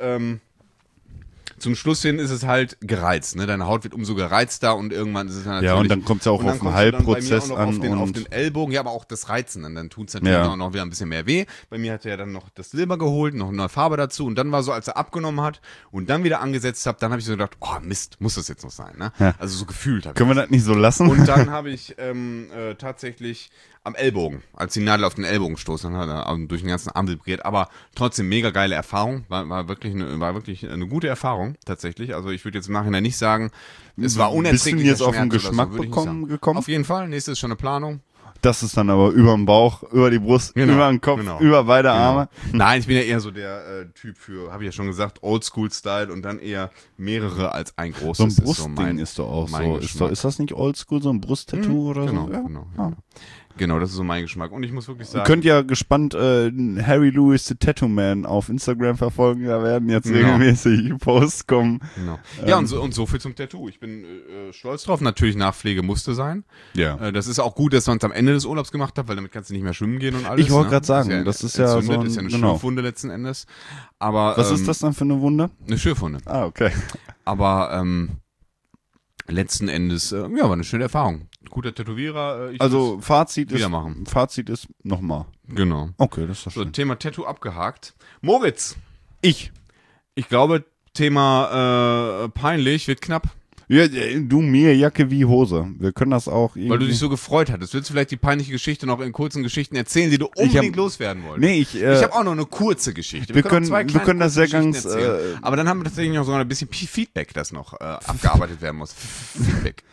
zum Schluss hin ist es halt gereizt, ne? Deine Haut wird umso gereizter und irgendwann ist es dann natürlich... Ja, und dann kommt es ja auch auf den Heilprozess an. Auf den Ellbogen, ja, aber auch das Reizen. Und dann tut es natürlich auch noch wieder ein bisschen mehr weh. Bei mir hat er dann noch das Silber geholt, noch eine neue Farbe dazu. Und dann war so, als er abgenommen hat und dann wieder angesetzt hat, dann habe ich so gedacht, oh Mist, muss das jetzt noch sein, ne? Ja. Also so gefühlt habe ich. Können wir das nicht so lassen? Und dann habe ich tatsächlich am Ellbogen, als die Nadel auf den Ellbogen stoß, dann hat er durch den ganzen Arm vibriert, aber trotzdem mega geile Erfahrung, war wirklich eine gute Erfahrung, tatsächlich, also ich würde jetzt im Nachhinein nicht sagen, es war unerträglich. Bist du jetzt auf den Geschmack gekommen? Auf jeden Fall, nächstes ist schon eine Planung. Das ist dann aber über den Bauch, über die Brust, über den Kopf, über beide Arme. Nein, ich bin ja eher so der Typ für, habe ich ja schon gesagt, Oldschool-Style und dann eher mehrere als ein großes. So ein Brustding ist doch auch so. Ist das nicht Oldschool, so ein Brusttattoo oder so? Genau. Genau, das ist so mein Geschmack. Und ich muss wirklich sagen... Ihr könnt ja gespannt Harry Lewis the Tattoo Man auf Instagram verfolgen. Da werden jetzt regelmäßig Posts kommen. Genau. Ja, und so viel zum Tattoo. Ich bin stolz drauf. Natürlich, Nachpflege musste sein. Ja. Das ist auch gut, dass man es am Ende des Urlaubs gemacht hat, weil damit kannst du nicht mehr schwimmen gehen und alles. Ich wollte gerade sagen, das ist ja so ist ja eine Schürfwunde letzten Endes. Aber, was ist das dann für eine Wunde? Eine Schürfwunde. Ah, okay. Aber letzten Endes, war eine schöne Erfahrung. Guter Tätowierer. Also Fazit ist nochmal. Genau. Okay, das ist doch so. schön. Thema Tattoo abgehakt. Moritz. Ich glaube, Thema peinlich wird knapp. Ja, du, mir Jacke wie Hose. Wir können das auch irgendwie... Weil du dich so gefreut hattest. Willst du vielleicht die peinliche Geschichte noch in kurzen Geschichten erzählen, die du unbedingt loswerden wolltest? Nee, ich habe auch noch eine kurze Geschichte. Wir können das sehr ganz... aber dann haben wir tatsächlich noch so ein bisschen Feedback, das noch abgearbeitet werden muss. Feedback.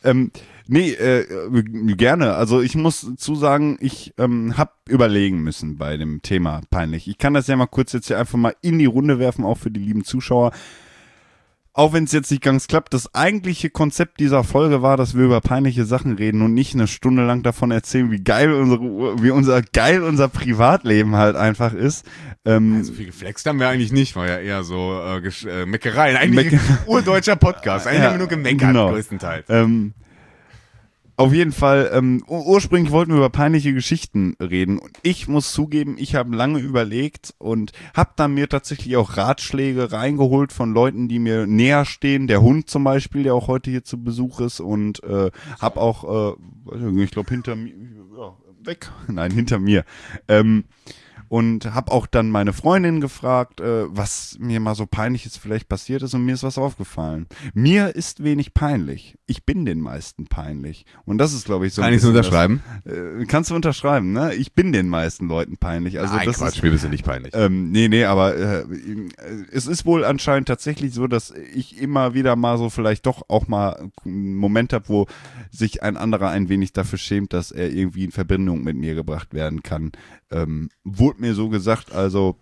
Gerne. Also ich muss zusagen, ich habe überlegen müssen bei dem Thema peinlich. Ich kann das ja mal kurz jetzt hier einfach mal in die Runde werfen, auch für die lieben Zuschauer. Auch wenn es jetzt nicht ganz klappt, das eigentliche Konzept dieser Folge war, dass wir über peinliche Sachen reden und nicht eine Stunde lang davon erzählen, wie geil unser Privatleben halt einfach ist. So viel geflext haben wir eigentlich nicht, war ja eher so Meckereien. Eigentlich urdeutscher Podcast. Eigentlich haben wir nur gemeckert, größtenteils. Auf jeden Fall, ursprünglich wollten wir über peinliche Geschichten reden und ich muss zugeben, ich habe lange überlegt und habe dann mir tatsächlich auch Ratschläge reingeholt von Leuten, die mir näher stehen, der Hund zum Beispiel, der auch heute hier zu Besuch ist und habe auch, ich glaube hinter mir, hinter mir, und habe auch dann meine Freundin gefragt, was mir mal so Peinliches vielleicht passiert ist und mir ist was aufgefallen. Mir ist wenig peinlich. Ich bin den meisten peinlich. Und das ist, glaube ich, so ein bisschen... Kann ich so unterschreiben? Kannst du unterschreiben, ne? Ich bin den meisten Leuten peinlich. Also nein, Quatsch, mir bist du nicht peinlich. Aber es ist wohl anscheinend tatsächlich so, dass ich immer wieder mal so vielleicht doch auch mal einen Moment habe, wo sich ein anderer ein wenig dafür schämt, dass er irgendwie in Verbindung mit mir gebracht werden kann. Wurde mir so gesagt, also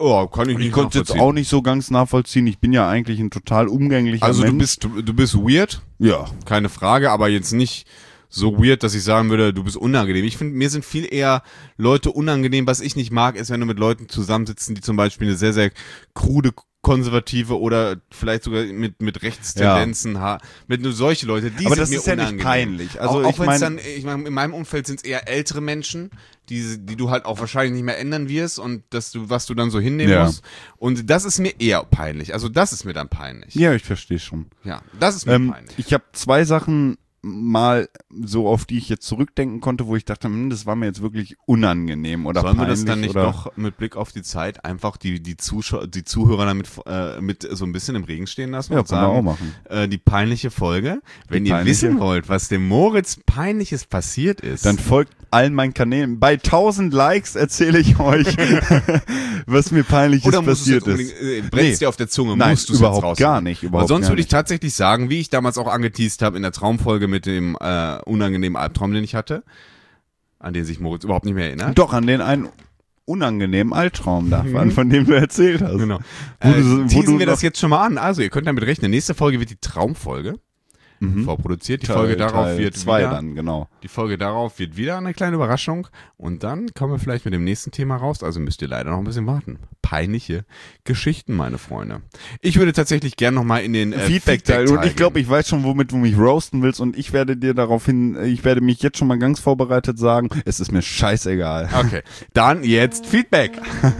Oh, kann ich Und nicht ich konnte es jetzt nachvollziehen. auch nicht so ganz nachvollziehen. Ich bin ja eigentlich ein total umgänglicher Also Mensch. du bist weird, Ja. keine Frage, aber jetzt nicht so weird, dass ich sagen würde, du bist unangenehm. Ich finde, mir sind viel eher Leute unangenehm. Was ich nicht mag, ist, wenn du mit Leuten zusammensitzen, die zum Beispiel eine sehr, sehr krude konservative oder vielleicht sogar mit Rechtstendenzen, mit nur solche Leute, die Aber sind das mir ist ja unangenehm. nicht peinlich. Also auch ich wenn es meine, dann, ich meine, in meinem Umfeld sind es eher ältere Menschen, die du halt auch wahrscheinlich nicht mehr ändern wirst und was du dann so hinnehmen Ja. musst. Und das ist mir eher peinlich. Also das ist mir dann peinlich. ja, ich verstehe schon. Ja, das ist mir peinlich. Ich habe 2 Sachen mal so, auf die ich jetzt zurückdenken konnte, wo ich dachte, das war mir jetzt wirklich unangenehm oder Sollen wir peinlich. das dann nicht oder doch mit Blick auf die Zeit einfach die Zuhörer damit mit so ein bisschen im Regen stehen lassen Ja, und können wir auch sagen, machen. die peinliche Folge, wenn ihr peinliche- wissen wollt, was dem Moritz Peinliches passiert ist, Dann folgt allen meinen Kanälen. Bei 1000 Likes erzähle ich euch, was mir Peinliches oder musst du passiert es ist. unbedingt, brennt's dir auf der Zunge, Nein, musst du es überhaupt jetzt raus. gar nicht. Weil Überhaupt sonst gar würde ich nicht. tatsächlich sagen, wie ich damals auch angeteased habe in der Traumfolge mit dem unangenehmen Albtraum, den ich hatte, an den sich Moritz überhaupt nicht mehr erinnert. Doch, an den einen unangenehmen Albtraum davon, von dem du erzählt hast. Genau. Wo du Teasen wir noch- das jetzt schon mal an. Also, ihr könnt damit rechnen. Nächste Folge wird die Traumfolge vorproduziert. Die Folge darauf wird 2 wieder, dann, genau. die Folge darauf wird wieder eine kleine Überraschung. Und dann kommen wir vielleicht mit dem nächsten Thema raus. Also müsst ihr leider noch ein bisschen warten. Peinliche Geschichten, meine Freunde. Ich würde tatsächlich gern noch mal in den Feedback-Teil. Und ich gehen. glaube, ich weiß schon, womit du mich roasten willst und ich werde ich werde mich jetzt schon mal ganz vorbereitet sagen, es ist mir scheißegal. Okay, dann jetzt Feedback.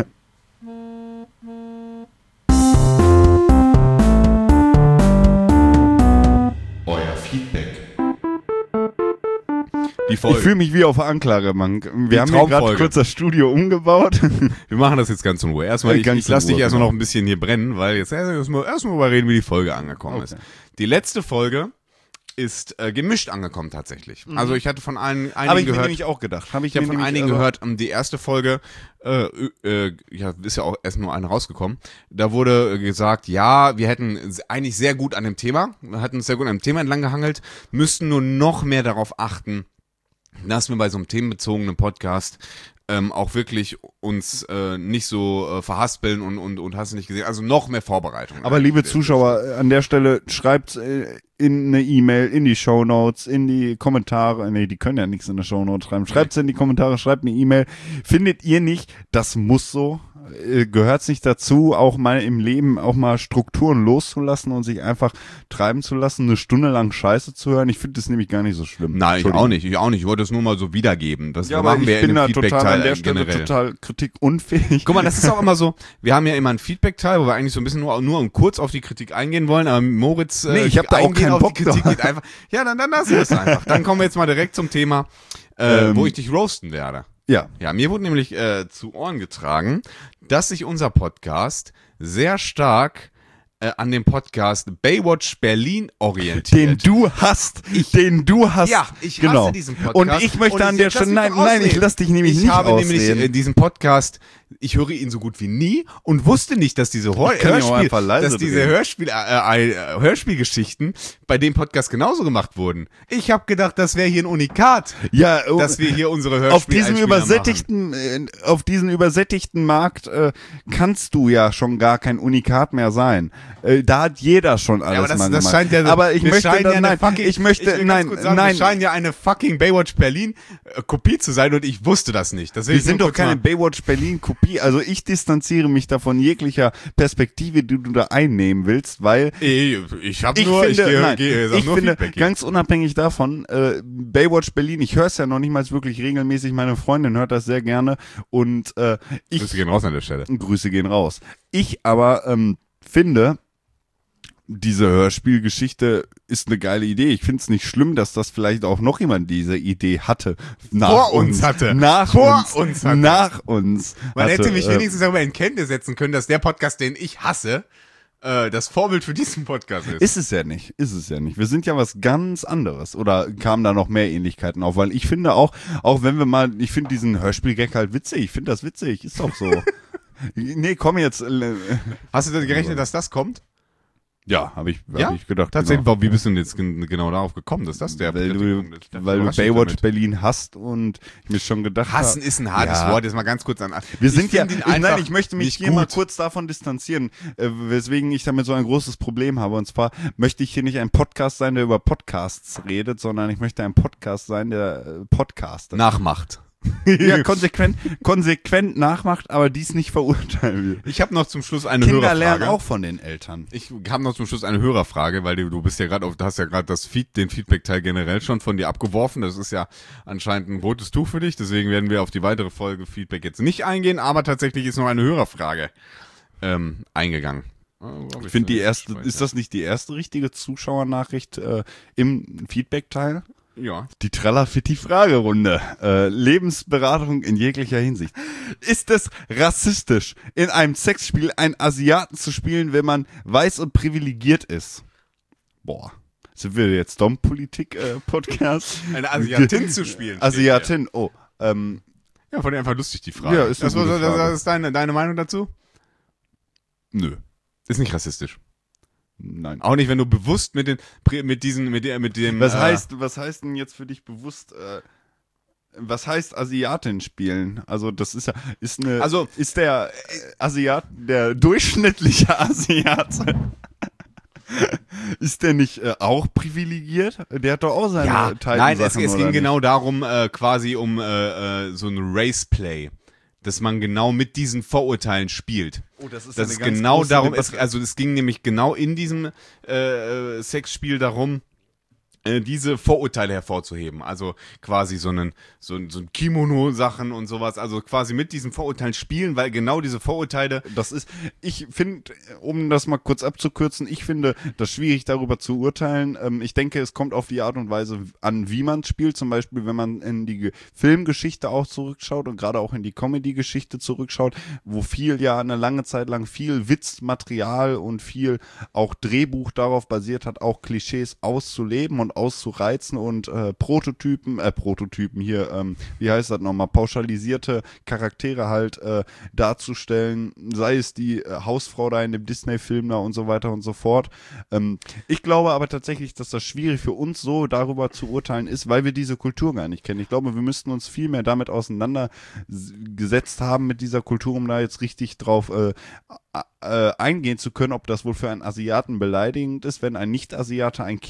Euer Feedback. Die Ich Folge. fühle mich wie auf der Anklagebank. Wir haben hier gerade Traumfolge. kurz das Studio umgebaut. Wir machen das jetzt ganz in Ruhe. Erstmal, Ganz ich lasse in dich Ruhe, erstmal genau. noch ein bisschen hier brennen, weil jetzt erstmal mal reden, wie die Folge angekommen ist. Die letzte Folge ist gemischt angekommen tatsächlich. Also ich hatte von einigen Habe ich mir gehört. nämlich auch gedacht. Ich habe von einigen gehört, die erste Folge, ja, ist ja auch erst nur eine rausgekommen. Da wurde gesagt, ja, wir hätten eigentlich sehr gut an dem Thema, wir hatten uns sehr gut an dem Thema entlang gehangelt, müssten nur noch mehr darauf achten, dass wir bei so einem themenbezogenen Podcast auch wirklich uns nicht so verhaspeln und hast du nicht gesehen. Also noch mehr Vorbereitung. Aber liebe Zuschauer, an der Stelle schreibt in eine E-Mail, in die Shownotes, in die Kommentare. Nee, die können ja nichts in der Shownotes schreiben. Schreibt's in die Kommentare, schreibt eine E-Mail. Findet ihr nicht, das muss so? Gehört's nicht dazu, auch mal im Leben auch mal Strukturen loszulassen und sich einfach treiben zu lassen, eine Stunde lang Scheiße zu hören? Ich finde das nämlich gar nicht so schlimm. Nein, ich Entschuldigung. auch nicht. Ich auch nicht. Ich wollte es nur mal so wiedergeben. Das Ja, aber machen ich wir bin in da dem total Feedback-Teil an der Stelle generell. total kritikunfähig. Guck mal, das ist auch immer so, wir haben ja immer einen Feedback-Teil, wo wir eigentlich so ein bisschen nur kurz auf die Kritik eingehen wollen, aber Moritz Nee, ich hab da auch eingehen keinen auf Bock die Kritik drauf. geht einfach. Ja, dann lassen wir es einfach. Dann kommen wir jetzt mal direkt zum Thema, wo ich dich roasten werde. Ja. Ja, mir wurde nämlich zu Ohren getragen, dass sich unser Podcast sehr stark an dem Podcast Baywatch Berlin orientiert. Den du hast. Ja, ich hasse genau. diesen Podcast. Und ich möchte an der jetzt lass Stelle, mich nein, doch ich lass dich nämlich ich nicht habe ausreden. nämlich diesen Podcast, ich höre ihn so gut wie nie und wusste nicht, dass diese kann ja auch einfach leise Hörspielgeschichten bei dem Podcast genauso gemacht wurden. Ich habe gedacht, das wäre hier ein Unikat, Ja, dass wir hier unsere auf diesen Hörspiel auf diesen übersättigten Markt kannst du ja schon gar kein Unikat mehr sein. Da hat jeder schon alles Ja, aber das, mal das gemacht. scheint ja, aber ich wir möchte scheinen dann, ja eine nein, fucking, ich möchte, will nein, ganz kurz sagen, nein, wir scheinen ja eine fucking Baywatch Berlin Kopie zu sein und ich wusste das nicht. Das will wir ich nur sind doch kurz keine mal- Baywatch Berlin Kopie. Also ich distanziere mich davon jeglicher Perspektive, die du da einnehmen willst, weil Ich habe ich nur, finde, ich gehe, sag ich nur finde Feedback. ganz unabhängig davon, Baywatch Berlin, ich höre es ja noch nicht mal wirklich regelmäßig, meine Freundin hört das sehr gerne und ich Grüße gehen raus an der Stelle. Grüße gehen raus. Ich aber finde, diese Hörspielgeschichte ist eine geile Idee. Ich finde es nicht schlimm, dass das vielleicht auch noch jemand diese Idee hatte. Vor uns hatte. Nach Vor uns. uns hatte. Nach uns. Man hatte, hätte mich wenigstens darüber in Kenntnis setzen können, dass der Podcast, den ich hasse, das Vorbild für diesen Podcast ist. Ist es ja nicht. Ist es ja nicht. Wir sind ja was ganz anderes. Oder kamen da noch mehr Ähnlichkeiten auf? Weil ich finde auch wenn wir mal, ich finde diesen Hörspielgag halt witzig. Ich finde das witzig. Ist doch so. Nee, komm jetzt. Hast du damit gerechnet, dass das kommt? Ja, habe ich Ja? gedacht. Tatsächlich, genau. wie bist du denn jetzt genau darauf gekommen, dass das der Weil Kritikpunkt ist? Ich du, dachte, weil du überrasch mich Baywatch damit. Berlin hast und ich mir schon gedacht Hassen habe, ist ein hartes Ja. Wort, jetzt mal ganz kurz an. wir Ich sind ja, find ihn einfach nein, ich möchte mich nicht hier mal gut. kurz davon distanzieren, weswegen ich damit so ein großes Problem habe. Und zwar möchte ich hier nicht ein Podcast sein, der über Podcasts redet, sondern ich möchte ein Podcast sein, der podcastet. Nachmacht. Ja, konsequent nachmacht, aber dies nicht verurteilen will. Ich habe noch zum Schluss eine Kinder Hörerfrage. lernen auch von den Eltern. Ich habe noch zum Schluss eine Hörerfrage, weil du bist ja gerade hast ja gerade den Feedback-Teil generell schon von dir abgeworfen. Das ist ja anscheinend ein rotes Tuch für dich. Deswegen werden wir auf die weitere Folge Feedback jetzt nicht eingehen. Aber tatsächlich ist noch eine Hörerfrage eingegangen. Ich finde ist das nicht die erste richtige Zuschauernachricht im Feedback-Teil? Ja. Die Tralafitti-Fragerunde. Lebensberatung in jeglicher Hinsicht. Ist es rassistisch, in einem Sexspiel einen Asiaten zu spielen, wenn man weiß und privilegiert ist? Boah. Sind wir jetzt Dom-Politik-Podcast? Eine Asiatin zu spielen. Asiatin, oh. Ja, fand ich einfach lustig, die Frage. Ja, ist eine gute Frage. Das ist deine Meinung dazu? Nö. Ist nicht rassistisch. Nein. Auch nicht, wenn du bewusst mit dem Was heißt denn jetzt für dich bewusst, was heißt Asiatin spielen? Also das ist ist der Asiat, der durchschnittliche Asiate, ist der nicht auch privilegiert? Der hat doch auch seine Teile. Nein, es ging oder genau darum, quasi um so ein Raceplay, dass man genau mit diesen Vorurteilen spielt. Oh, das ist Das eine ist ganz genau große darum, Debatte. es ging nämlich genau in diesem Sexspiel darum, diese Vorurteile hervorzuheben. Also quasi so ein Kimono-Sachen und sowas. Also quasi mit diesen Vorurteilen spielen, weil genau diese Vorurteile. Ich finde, um das mal kurz abzukürzen, ich finde das schwierig darüber zu urteilen. Ich denke, es kommt auf die Art und Weise an, wie man spielt. Zum Beispiel, wenn man in die Filmgeschichte auch zurückschaut und gerade auch in die Comedy-Geschichte zurückschaut, wo eine lange Zeit lang viel Witzmaterial und viel auch Drehbuch darauf basiert hat, auch Klischees auszuleben und auszureizen und Prototypen hier, wie heißt das nochmal, pauschalisierte Charaktere halt darzustellen, sei es die Hausfrau da in dem Disney-Film da und so weiter und so fort. Ich glaube aber tatsächlich, dass das schwierig für uns so darüber zu urteilen ist, weil wir diese Kultur gar nicht kennen. Ich glaube, wir müssten uns viel mehr damit auseinandergesetzt haben mit dieser Kultur, um da jetzt richtig drauf eingehen zu können, ob das wohl für einen Asiaten beleidigend ist, wenn ein Nicht-Asiate ein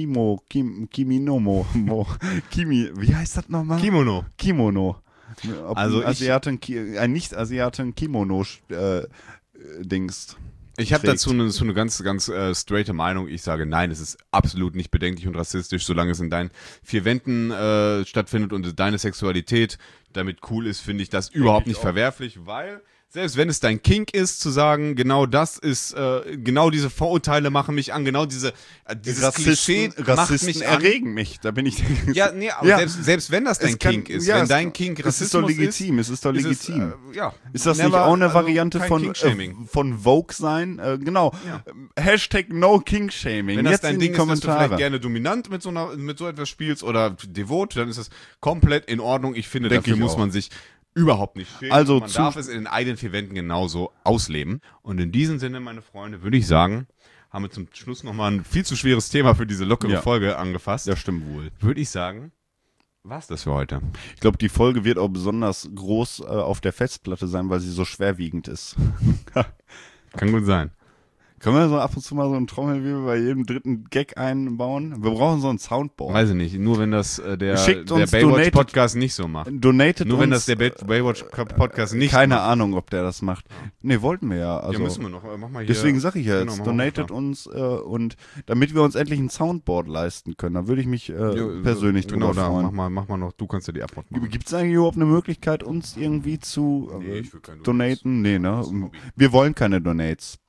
wie heißt das nochmal? Kimono. Ob Also ein Nicht-Asiaten Kimono dingst. Ich habe trägt. dazu eine ganz, ganz straighte Meinung. Ich sage nein, es ist absolut nicht bedenklich und rassistisch, solange es in deinen vier Wänden stattfindet und deine Sexualität damit cool ist, finde ich das überhaupt nicht verwerflich, weil selbst wenn es dein Kink ist, zu sagen, genau das ist, genau diese Vorurteile machen mich an, genau dieses Klischee macht Rassisten mich an. erregen mich, da bin ich. Ja, nee, aber Ja. selbst wenn das dein Kink ist, ja, wenn dein Kink es ist doch Rassismus legitim, es ist doch ist legitim. ja. Ist das Never- nicht auch eine also Variante kein von Kink-Shaming. Vogue sein? Genau. Ja. Hashtag No King Shaming. Wenn das Jetzt dein in die Ding ist, dass du Kommentare. vielleicht gerne dominant mit so etwas spielst oder devot, dann ist das komplett in Ordnung. Ich finde, Denke dafür ich muss auch. man sich überhaupt nicht schämen. Also Man darf es in den eigenen vier Wänden genauso ausleben. Und in diesem Sinne, meine Freunde, würde ich sagen, haben wir zum Schluss nochmal ein viel zu schweres Thema für diese lockere Ja. Folge angefasst. Ja, stimmt wohl. Würde ich sagen, war's das für heute. Ich glaube, die Folge wird auch besonders groß auf der Festplatte sein, weil sie so schwerwiegend ist. Kann gut sein. Können wir so ab und zu mal so einen Trommelwirbel bei jedem dritten Gag einbauen? Wir brauchen so ein Soundboard. Weiß ich nicht. Nur wenn das der Schickt uns Baywatch-Podcast nicht so macht. Donatet Nur wenn uns, das der Baywatch-Podcast nicht keine macht. Ahnung, ob der das macht. Nee, wollten wir ja. Also, Ja, müssen wir noch. Mach mal hier. deswegen sage ich ja Genau, jetzt, mach mal donatet klar. uns und damit wir uns endlich ein Soundboard leisten können, da würde ich mich persönlich genau drüber da, freuen. mach mal noch, du kannst ja die Antwort machen. Gibt es eigentlich überhaupt eine Möglichkeit, uns irgendwie zu Nee, ich will keine donaten? Nee, ne? Das ist ein Hobby. Wir wollen keine Donates.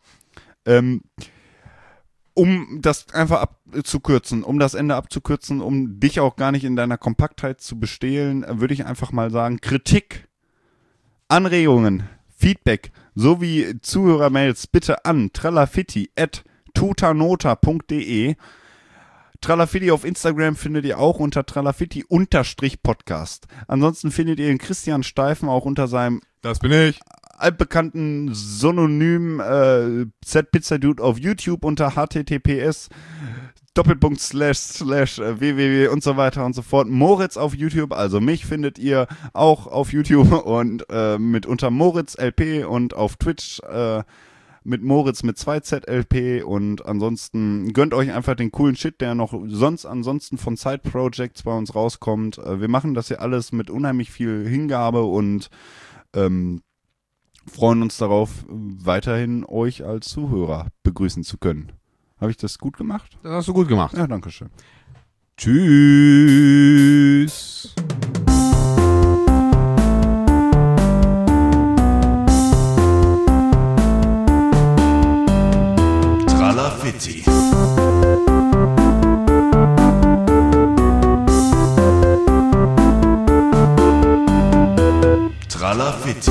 Um das einfach abzukürzen, um das Ende abzukürzen, um dich auch gar nicht in deiner Kompaktheit zu bestehlen, würde ich einfach mal sagen, Kritik, Anregungen, Feedback sowie Zuhörermails bitte an tralafitti@tutanota.de. Tralafitti auf Instagram findet ihr auch unter tralafitti_podcast. Ansonsten findet ihr den Christian Steifen auch unter seinem Das bin ich. altbekannten Synonym Z-Pizza-Dude auf YouTube unter https www und so weiter und so fort. Moritz auf YouTube, also mich findet ihr auch auf YouTube und mit unter Moritz LP und auf Twitch mit Moritz mit 2ZLP und ansonsten gönnt euch einfach den coolen Shit, der noch ansonsten von Side Projects bei uns rauskommt. Wir machen das hier alles mit unheimlich viel Hingabe und freuen uns darauf, weiterhin euch als Zuhörer begrüßen zu können. Habe ich das gut gemacht? Das hast du gut gemacht. Ja, danke schön. Tschüss. Tralafitti. Tralafitti.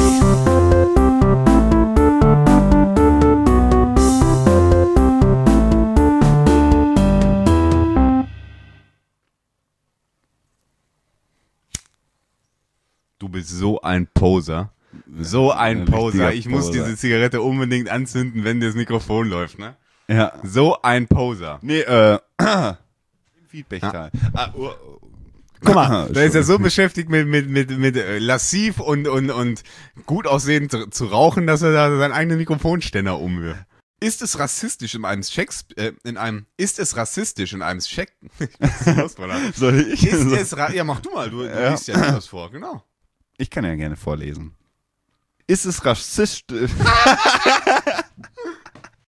Du bist so ein Poser. So ein Poser. Ich muss Poser. diese Zigarette unbedingt anzünden, wenn das Mikrofon läuft, ne? Ja. So ein Poser. Nee, Feedback-Teil. Guck mal, da ist er so beschäftigt mit lassiv und gut aussehend zu rauchen, dass er da seinen eigenen Mikrofonständer umwirft. Ist es rassistisch in einem Soll ich? Ja, mach du mal, du liest ja das vor, genau. Ich kann ja gerne vorlesen. Ist es rassistisch?